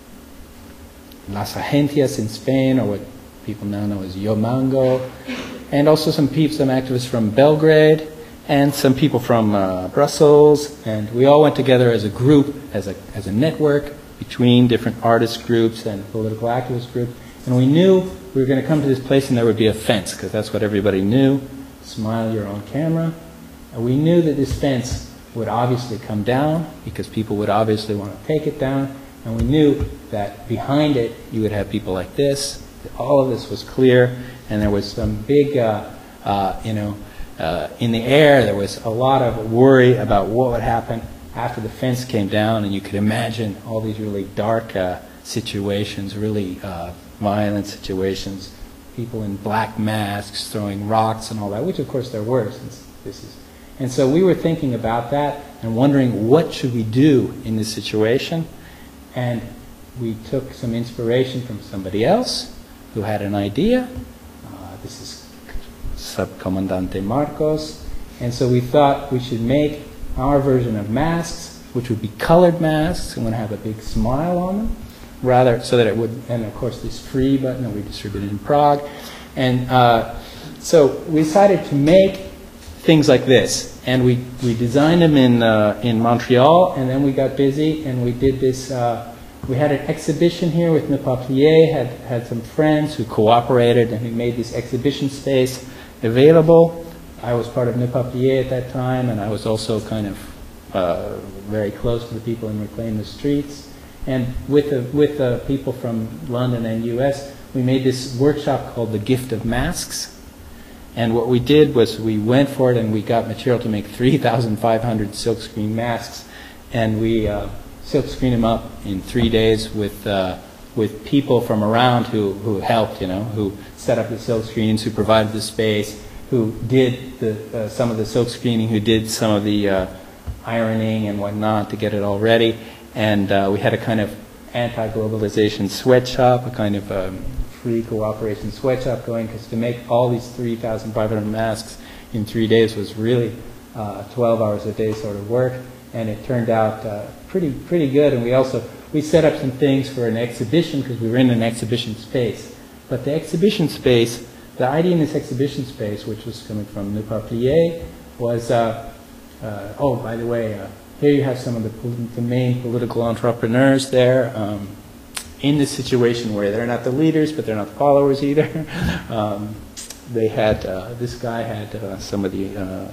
S1: Las Agencias in Spain, or what people now know as Yo Mango, and also some people, some activists from Belgrade, and some people from uh, Brussels, and we all went together as a group, as a, as a network between different artist groups and political activist groups, and we knew we were going to come to this place and there would be a fence, because that's what everybody knew. Smile, you're on camera. And we knew that this fence would obviously come down, because people would obviously want to take it down, and we knew that behind it you would have people like this. All of this was clear, and there was some big, uh, uh, you know, Uh, in the air, there was a lot of worry about what would happen after the fence came down, and you could imagine all these really dark uh, situations, really uh, violent situations, people in black masks throwing rocks and all that, which of course there were, since this is. And so we were thinking about that and wondering what should we do in this situation, and we took some inspiration from somebody else who had an idea. Uh, this is Subcomandante Marcos, and so we thought we should make our version of masks, which would be colored masks and would have a big smile on them, rather so that it would, and of course this free button that we distributed in Prague, and uh, so we decided to make things like this, and we we designed them in uh, in Montreal, and then we got busy and we did this. Uh, we had an exhibition here with Ne Pas Plier, had had some friends who cooperated, and we made this exhibition space available. I was part of Ne Pas Plier at that time, and I was also kind of uh, very close to the people in Reclaim the Streets. And with the, with the people from London and U S, we made this workshop called The Gift of Masks. And what we did was we went for it and we got material to make three thousand five hundred silkscreen masks, and we uh, silkscreened them up in three days with uh, with people from around who, who helped, you know, who set up the silk screens, who provided the space, who did the, uh, some of the silk screening, who did some of the uh, ironing and whatnot to get it all ready. And uh, we had a kind of anti-globalization sweatshop, a kind of um, free cooperation sweatshop going, because to make all these three thousand five hundred masks in three days was really uh, twelve hours a day sort of work, and it turned out uh, pretty, pretty good. And we also We set up some things for an exhibition, because we were in an exhibition space. But the exhibition space, the idea in this exhibition space, which was coming from Ne Pas Plier, was, uh, uh, oh, by the way, uh, here you have some of the, the main political entrepreneurs there um, in this situation where they're not the leaders, but they're not the followers either. um, they had, uh, this guy had uh, some of the uh,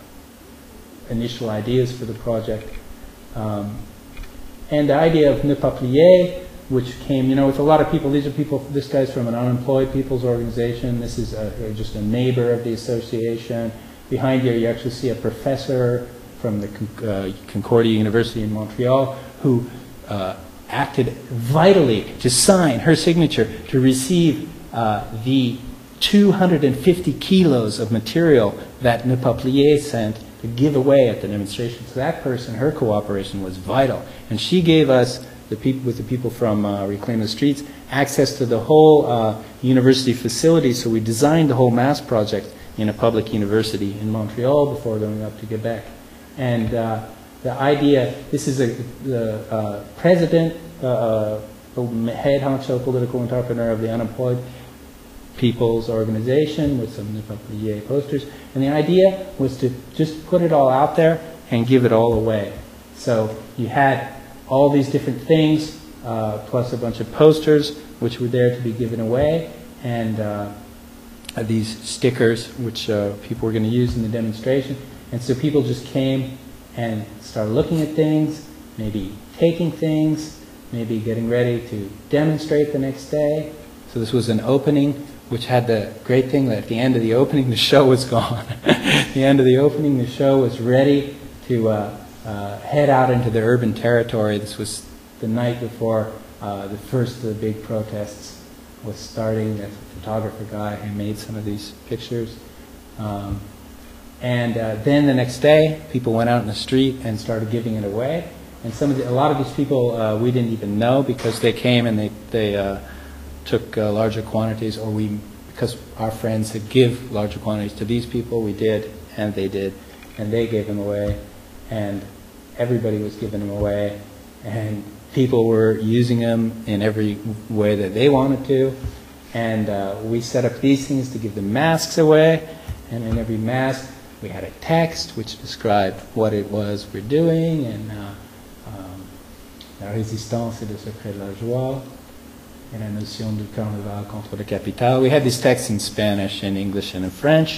S1: initial ideas for the project. Um, And the idea of Ne Pas Plier, which came, you know, with a lot of people. These are people, this guy's from an unemployed people's organization. This is a, just a neighbor of the association. Behind here, you actually see a professor from the uh, Concordia University in Montreal who uh, acted vitally to sign her signature to receive uh, the two hundred fifty kilos of material that Ne Pas Plier sent to give away at the demonstration. So that person, her cooperation was vital. And she gave us, the people, with the people from uh, Reclaim the Streets, access to the whole uh, university facility. So we designed the whole mass project in a public university in Montreal before going up to Quebec. And uh, the idea, this is a, the uh, president, uh, uh, head honcho political entrepreneur of the Unemployed People's Organization with some Ne Pas Plier posters. And the idea was to just put it all out there and give it all away. So you had all these different things, uh, plus a bunch of posters which were there to be given away, and uh, these stickers, which uh, people were going to use in the demonstration. And so people just came and started looking at things, maybe taking things, maybe getting ready to demonstrate the next day. So this was an opening, which had the great thing that at the end of the opening, the show was gone. At the end of the opening, the show was ready to uh, uh, head out into the urban territory. This was the night before uh, the first of the big protests was starting. There's a photographer guy who made some of these pictures. Um, and uh, then the next day, people went out in the street and started giving it away. And some of the, a lot of these people uh, we didn't even know, because they came and they, they uh, took uh, larger quantities, or we, because our friends had give larger quantities to these people, we did, and they did, and they gave them away, and everybody was giving them away, and people were using them in every way that they wanted to, and uh, we set up these things to give the masks away, and in every mask we had a text which described what it was we're doing, and uh, um, la résistance et le secret de la joie, et la notion du carnaval contre le capital. We had these texts in Spanish, in English, and in French,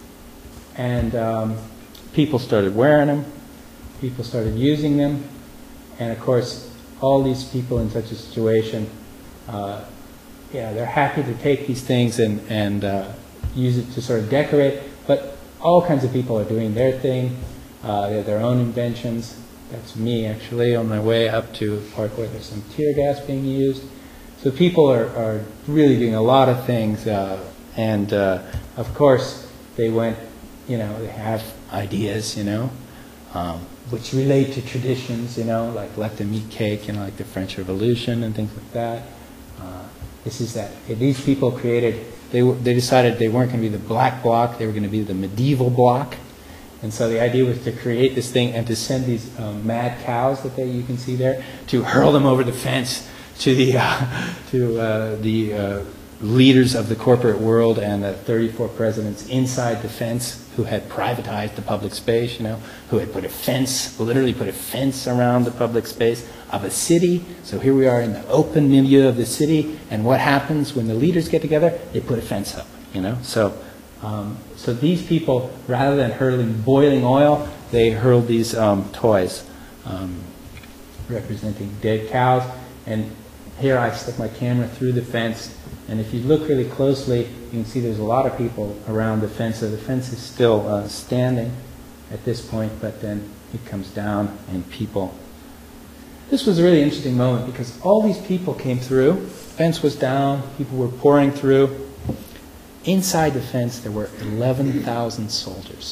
S1: and um, people started wearing them, people started using them, and of course all these people in such a situation, uh, yeah, they're happy to take these things and, and uh, use it to sort of decorate, but all kinds of people are doing their thing. Uh, they have their own inventions. That's me, actually, on my way up to a part where there's some tear gas being used. So people are, are really doing a lot of things, uh, and uh, of course they went, you know, they have ideas, you know, um, which relate to traditions, you know, like let them eat cake, you know, like the French Revolution and things like that. Uh, this is that these people created. They they decided they weren't going to be the black bloc; they were going to be the medieval bloc. And so the idea was to create this thing and to send these um, mad cows that they, you can see there, to hurl them over the fence to the uh, to uh, the uh, leaders of the corporate world and the thirty-four presidents inside the fence, who had privatized the public space, you know, who had put a fence, literally put a fence around the public space of a city. So here we are in the open milieu of the city, and what happens when the leaders get together? They put a fence up, you know. So, um, so these people, rather than hurling boiling oil, they hurled these um, toys um, representing dead cows. And here I stuck my camera through the fence, and if you look really closely, you can see there's a lot of people around the fence. So the fence is still uh, standing at this point, but then it comes down and people. This was a really interesting moment because all these people came through. The fence was down. People were pouring through. Inside the fence, there were eleven thousand soldiers.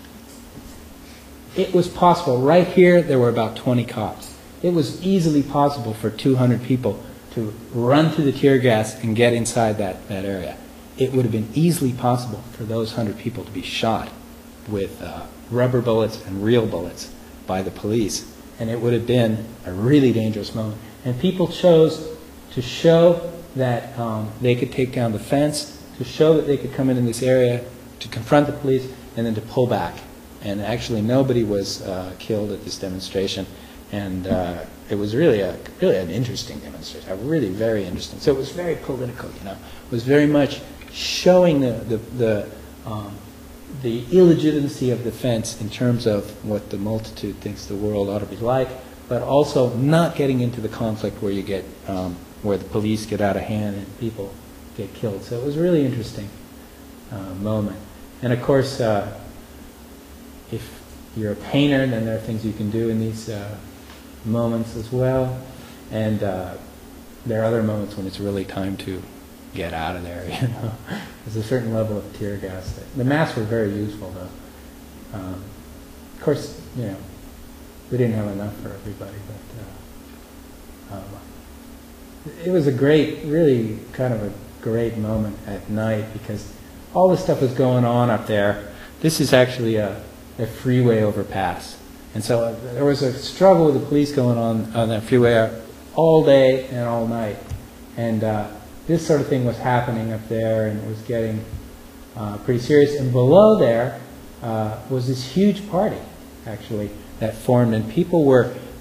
S1: It was possible. Right here, there were about twenty cops. It was easily possible for two hundred people to run through the tear gas and get inside that, that area. It would have been easily possible for those one hundred people to be shot with uh, rubber bullets and real bullets by the police. And it would have been a really dangerous moment. And people chose to show that um, they could take down the fence, to show that they could come in this area, to confront the police, and then to pull back. And actually nobody was uh, killed at this demonstration. And uh, it was really a really an interesting demonstration, a really very interesting. So it was very political, you know. It was very much showing the, the, the um, the illegitimacy of the fence in terms of what the multitude thinks the world ought to be like, but also not getting into the conflict where you get, um, where the police get out of hand and people get killed. So it was a really interesting uh, moment. And of course, uh, if you're a painter, then there are things you can do in these uh, moments as well. And uh, there are other moments when it's really time to get out of there, you know. There's a certain level of tear gas. That, the masks were very useful, though. Um, of course, you know, we didn't have enough for everybody, but uh, um, it was a great, really kind of a great moment at night because all this stuff was going on up there. This is actually a, a freeway overpass. And so uh, there was a struggle with the police going on on that freeway all day and all night. And uh, this sort of thing was happening up there, and it was getting uh, pretty serious. And below there uh, was this huge party, actually, that formed, and people were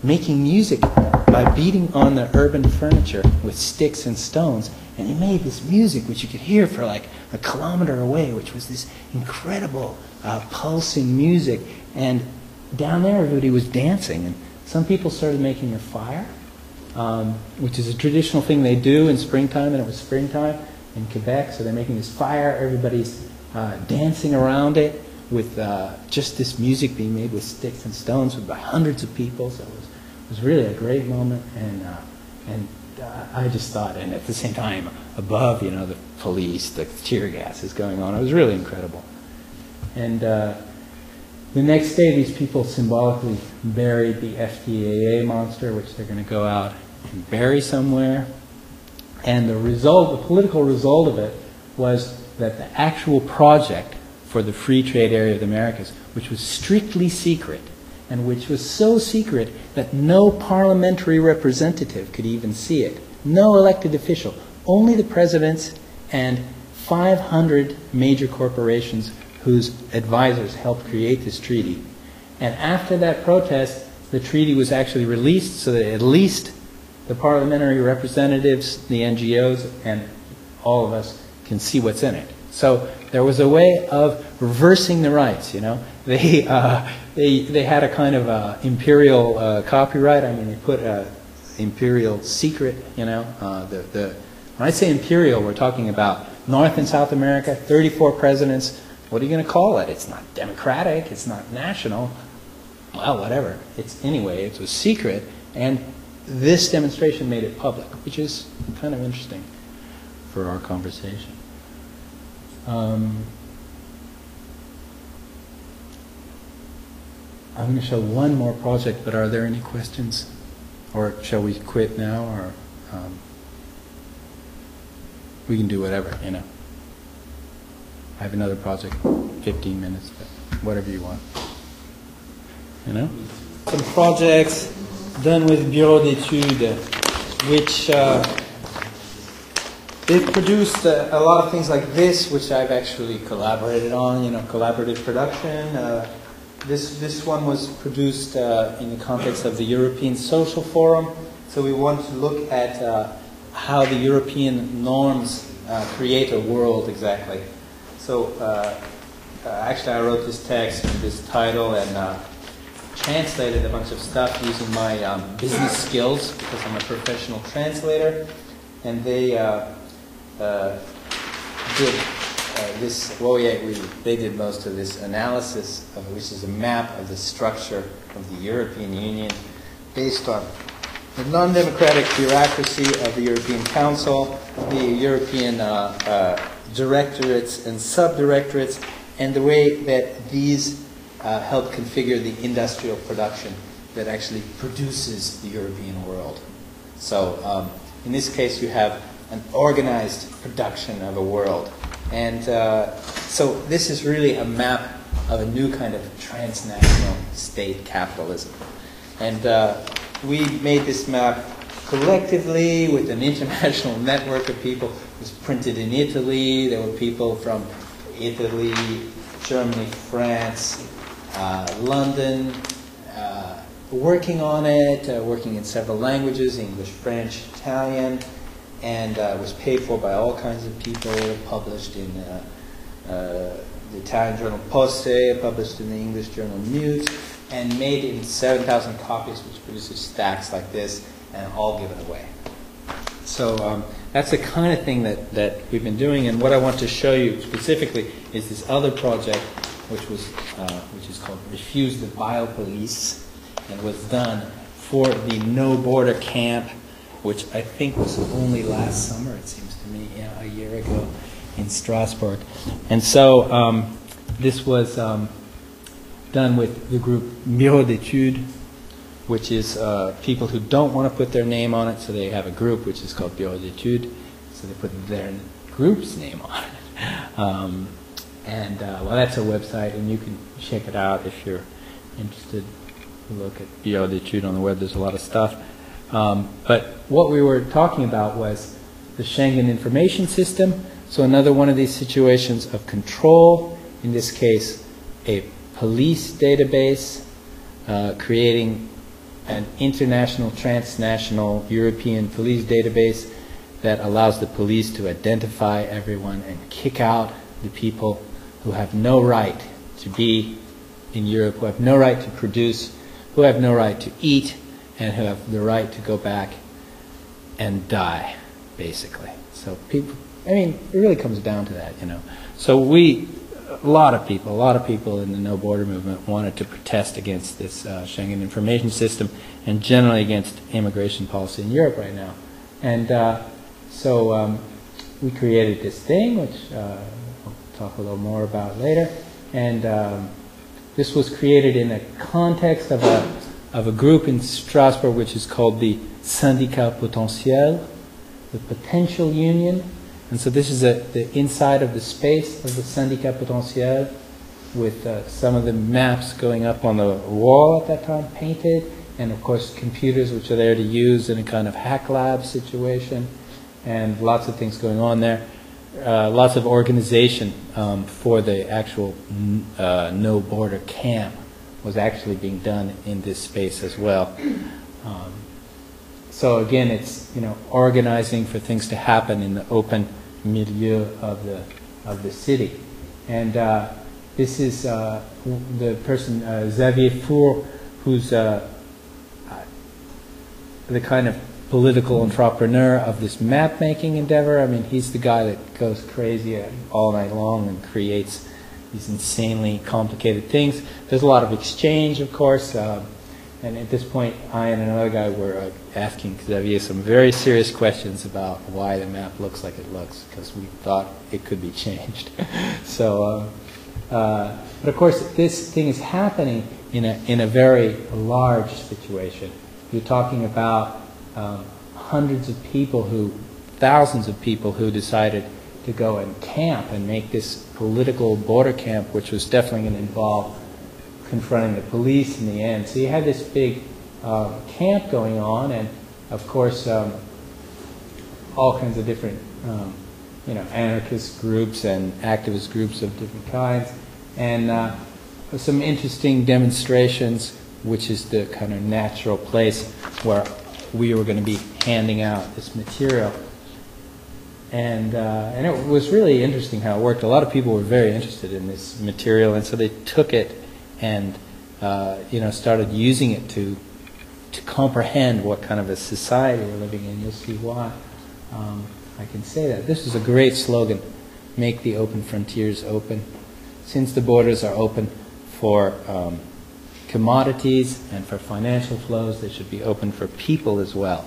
S1: making music by beating on the urban furniture with sticks and stones. And he made this music which you could hear for like a kilometer away, which was this incredible uh, pulsing music. And down there everybody was dancing. And some people started making a fire, um, which is a traditional thing they do in springtime, and it was springtime in Quebec, so they're making this fire. Everybody's uh, dancing around it with uh, just this music being made with sticks and stones by hundreds of people. So it was, it was really a great moment, and uh, and uh, I just thought, and at the same time, above, you know, the police, the tear gas is going on. It was really incredible. And uh, the next day, these people symbolically buried the F D A A monster, which they're going to go out and bury somewhere. And the result, the political result of it, was that the actual project for the free trade area of the Americas, which was strictly secret, and which was so secret that no parliamentary representative could even see it, no elected official, only the presidents and five hundred major corporations whose advisors helped create this treaty. And after that protest, the treaty was actually released so that at least the parliamentary representatives, the N G Os, and all of us can see what's in it. So there was a way of reversing the rights, you know. They, uh, they, they had a kind of uh, imperial uh, copyright. I mean, they put a imperial secret, you know. Uh, the, the, when I say imperial, we're talking about North and South America, thirty-four presidents. What are you going to call it? It's not democratic. It's not national. Well, whatever. It's anyway, it was secret. And this demonstration made it public, which is kind of interesting for our conversation. Um, I'm going to show one more project, but are there any questions? Or shall we quit now? Or um, we can do whatever, you know. I have another project, fifteen minutes, but whatever you want. You know? Some projects done with Bureau d'Etudes, which uh, they've produced uh, a lot of things like this, which I've actually collaborated on, you know, collaborative production. Uh, this, this one was produced uh, in the context of the European Social Forum. So we want to look at uh, how the European norms uh, create a world exactly. So uh, uh, actually I wrote this text and this title and uh, translated a bunch of stuff using my um, business skills because I'm a professional translator, and they uh, uh, did uh, this. Well, yeah, we, they did most of this analysis, of, which is a map of the structure of the European Union based on the non-democratic bureaucracy of the European Council, the European uh, uh, directorates and subdirectorates, and the way that these Uh, help configure the industrial production that actually produces the European world. So um, in this case you have an organized production of a world. And uh, so this is really a map of a new kind of transnational state capitalism. And uh, we made this map collectively with an international network of people. It was printed in Italy. There were people from Italy, Germany, France, Uh, London, uh, working on it, uh, working in several languages, English, French, Italian, and uh, was paid for by all kinds of people, published in uh, uh, the Italian journal Poste, published in the English journal Mute, and made in seven thousand copies, which produces stacks like this, and all given away. So um, that's the kind of thing that, that we've been doing, and what I want to show you specifically is this other project, which was uh, which is called Refuse the Biopolice, and was done for the No Border Camp, which I think was only last summer, it seems to me, yeah, a year ago in Strasbourg. And so um, this was um, done with the group Bureau d'Etudes, which is uh, people who don't want to put their name on it, so they have a group which is called Bureau d'Etudes, so they put their group's name on it. Um, And, uh, well, that's a website, and you can check it out if you're interested. Look at Bureau d'Etudes on the web. There's a lot of stuff. Um, but what we were talking about was the Schengen Information System. So another one of these situations of control, in this case, a police database, uh, creating an international, transnational, European police database that allows the police to identify everyone and kick out the people who have no right to be in Europe, who have no right to produce, who have no right to eat, and who have the right to go back and die, basically. So people, I mean, it really comes down to that, you know. So we, a lot of people, a lot of people in the No Border movement wanted to protest against this uh, Schengen information system and generally against immigration policy in Europe right now. And uh, so um, we created this thing, which uh, I'll talk a little more about later. And um, this was created in the context of a, of a group in Strasbourg which is called the Syndicat Potentiel, the Potential Union. And so this is a, the inside of the space of the Syndicat Potentiel, with uh, some of the maps going up on the wall at that time, painted, and of course computers which are there to use in a kind of hack lab situation, and lots of things going on there. Uh, lots of organization um, for the actual uh, No Border camp was actually being done in this space as well. Um, so again, it's, you know, organizing for things to happen in the open milieu of the of the city. And uh, this is uh, the person, uh, Xavier Four, who's uh, the kind of political entrepreneur of this map-making endeavor. I mean, he's the guy that goes crazy all night long and creates these insanely complicated things. There's a lot of exchange, of course, uh, and at this point, I and another guy were uh, asking Xavier some very serious questions about why the map looks like it looks, because we thought it could be changed. so, uh, uh, but of course, this thing is happening in a in a very large situation. You're talking about um, hundreds of people who, thousands of people who decided to go and camp and make this political border camp, which was definitely going to involve confronting the police in the end. So you had this big uh, camp going on, and of course um, all kinds of different um, you know, anarchist groups and activist groups of different kinds, and uh, some interesting demonstrations, which is the kind of natural place where we were going to be handing out this material. And, uh, and it was really interesting how it worked. A lot of people were very interested in this material, and so they took it and uh, you know, started using it to to comprehend what kind of a society we're living in. You'll see why um, I can say that. This is a great slogan: make the open frontiers open. Since the borders are open for um, commodities and for financial flows, they should be open for people as well.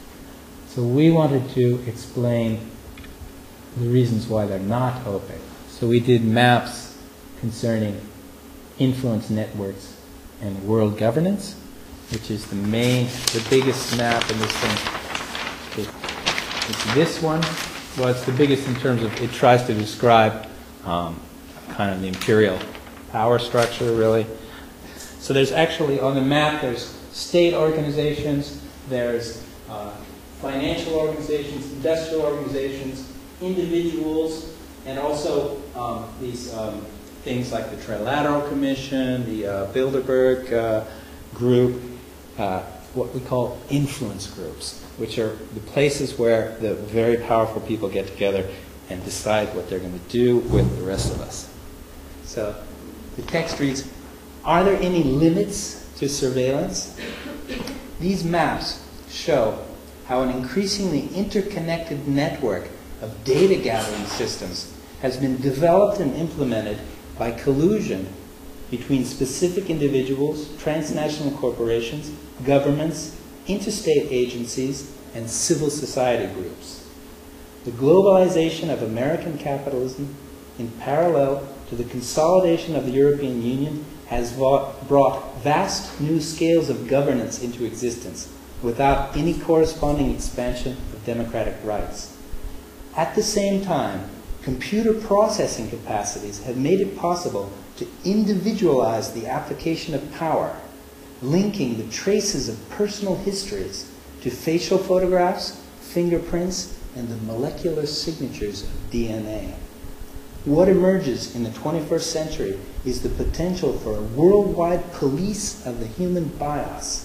S1: So we wanted to explain the reasons why they're not open. So we did maps concerning influence networks and world governance, which is the main, the biggest map in this thing. It, it's this one. Well, it's the biggest in terms of, it tries to describe um, kind of the imperial power structure, really. So there's actually, on the map, there's state organizations, there's uh, financial organizations, industrial organizations, individuals, and also um, these um, things like the Trilateral Commission, the uh, Bilderberg uh, group, uh, what we call influence groups, which are the places where the very powerful people get together and decide what they're going to do with the rest of us. So the text reads, are there any limits to surveillance? These maps show how an increasingly interconnected network of data gathering systems has been developed and implemented by collusion between specific individuals, transnational corporations, governments, interstate agencies, and civil society groups. The globalization of American capitalism, in parallel to the consolidation of the European Union, has brought vast new scales of governance into existence without any corresponding expansion of democratic rights. At the same time, computer processing capacities have made it possible to individualize the application of power, linking the traces of personal histories to facial photographs, fingerprints, and the molecular signatures of D N A. What emerges in the twenty-first century is the potential for a worldwide police of the human bios,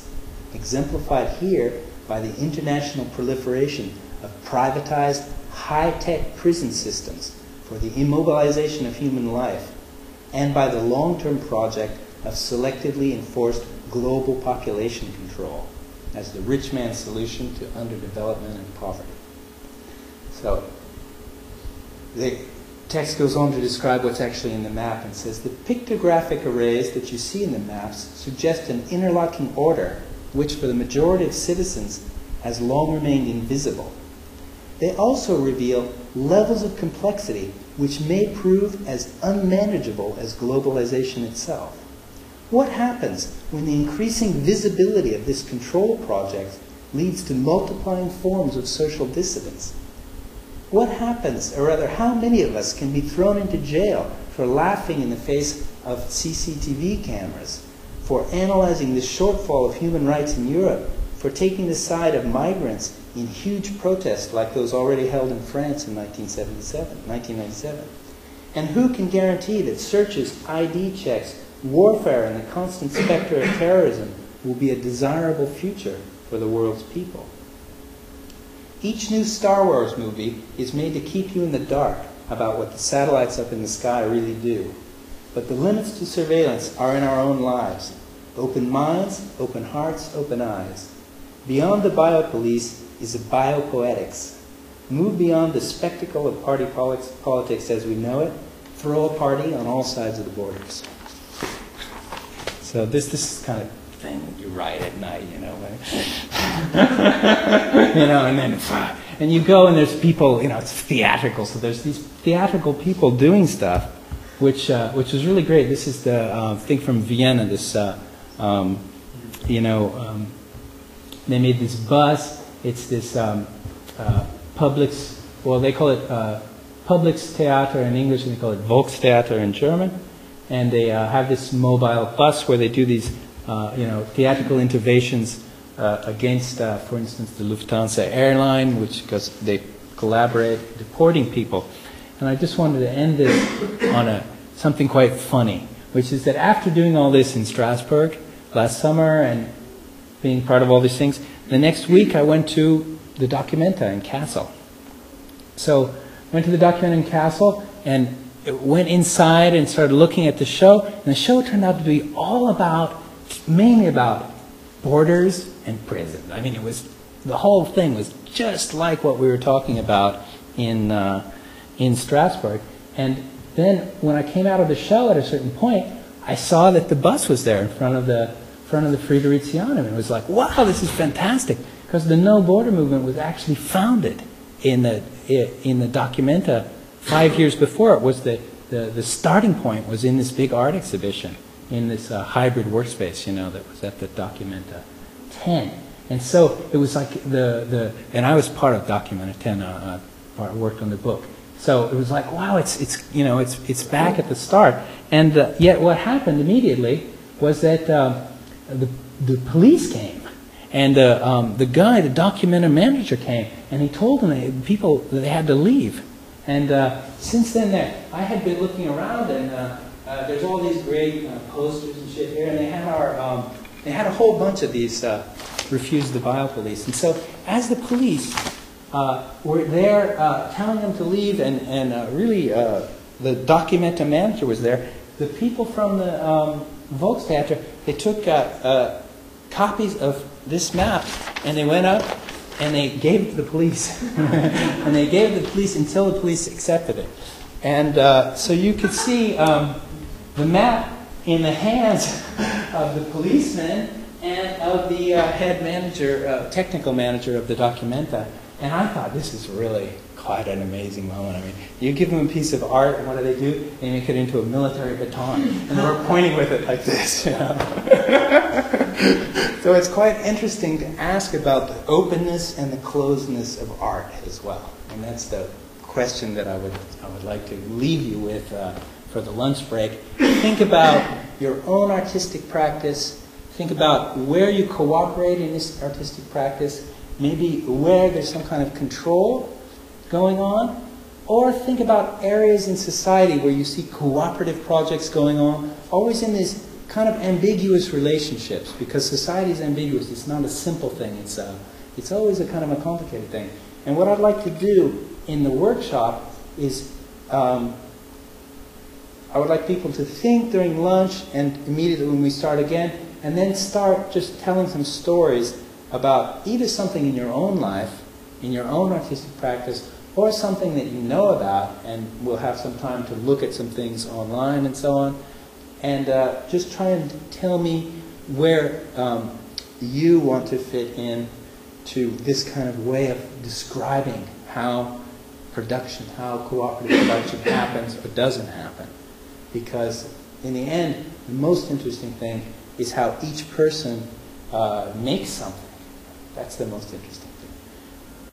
S1: exemplified here by the international proliferation of privatized high-tech prison systems for the immobilization of human life, and by the long-term project of selectively enforced global population control as the rich man's solution to underdevelopment and poverty. So the text goes on to describe what's actually in the map and says the pictographic arrays that you see in the maps suggest an interlocking order which for the majority of citizens has long remained invisible. They also reveal levels of complexity which may prove as unmanageable as globalization itself. What happens when the increasing visibility of this control project leads to multiplying forms of social dissidence? What happens, or rather, how many of us can be thrown into jail for laughing in the face of C C T V cameras, for analyzing the shortfall of human rights in Europe, for taking the side of migrants in huge protests like those already held in France in nineteen seventy-seven, nineteen ninety-seven? And who can guarantee that searches, I D checks, warfare, and the constant specter of terrorism will be a desirable future for the world's people? Each new Star Wars movie is made to keep you in the dark about what the satellites up in the sky really do. But the limits to surveillance are in our own lives. Open minds, open hearts, open eyes. Beyond the biopolice is a biopoetics. Move beyond the spectacle of party politics as we know it. Throw a party on all sides of the borders. So this this is kind of thing that you write at night, you know, you know, and then and you go and there's people, you know, it's theatrical. So there's these theatrical people doing stuff, which uh, which is really great. This is the uh, thing from Vienna. This, uh, um, you know, um, they made this bus. It's this um, uh, Publix. Well, they call it uh, Publix-Theater in English, and they call it Volkstheater in German. And they uh, have this mobile bus where they do these, uh, you know, theatrical interventions uh, against, uh, for instance, the Lufthansa airline, which because they collaborate deporting people. And I just wanted to end this on a something quite funny, which is that after doing all this in Strasbourg last summer and being part of all these things, the next week I went to the Documenta in Kassel. So went to the Documenta in Kassel and went inside and started looking at the show, and the show turned out to be all about, mainly about borders and prison. I mean, it was, the whole thing was just like what we were talking about in, uh, in Strasbourg. And then when I came out of the show at a certain point, I saw that the bus was there in front of the, front of the Fridericianum, and it was like, wow, this is fantastic, because the No Border movement was actually founded in the, in the Documenta. Five years before, it was the, the, the starting point was in this big art exhibition, in this uh, hybrid workspace, you know, that was at the Documenta ten. And so it was like the, the and I was part of Documenta ten, uh, uh, worked on the book. So it was like, wow, it's, it's you know, it's, it's back at the start. And uh, yet what happened immediately was that um, the, the police came. And uh, um, the guy, the Documenta manager came, and he told them that people that they had to leave. And uh, since then, there, I had been looking around, and uh, uh, there's all these great uh, posters and shit here, and they had our, um, they had a whole bunch of these uh, refuse the biopolice. And so, as the police uh, were there, uh, telling them to leave, and and uh, really, uh, the Documenta manager was there. The people from the um, Volkstheater, they took uh, uh, copies of this map, and they went up. And they gave it to the police. And they gave it to the police until the police accepted it. And uh, so you could see um, the map in the hands of the policeman and of the uh, head manager, uh, technical manager of the Documenta. And I thought, this is really quite an amazing moment. I mean, you give them a piece of art, and what do they do? They make it into a military baton. And they were pointing with it like this, you know. So it's quite interesting to ask about the openness and the closedness of art as well. And that's the question that I would, I would like to leave you with uh, for the lunch break. Think about your own artistic practice. Think about where you cooperate in this artistic practice. Maybe where there's some kind of control going on. Or think about areas in society where you see cooperative projects going on, always in this kind of ambiguous relationships, because society is ambiguous. It's not a simple thing. It's a, it's always a kind of a complicated thing. And what I'd like to do in the workshop is um, I would like people to think during lunch and immediately when we start again, and then start just telling some stories about either something in your own life, in your own artistic practice, or something that you know about, and we'll have some time to look at some things online and so on, and uh, just try and tell me where um, you want to fit in to this kind of way of describing how production, how cooperative production happens or doesn't happen. Because in the end, the most interesting thing is how each person uh, makes something. That's the most interesting.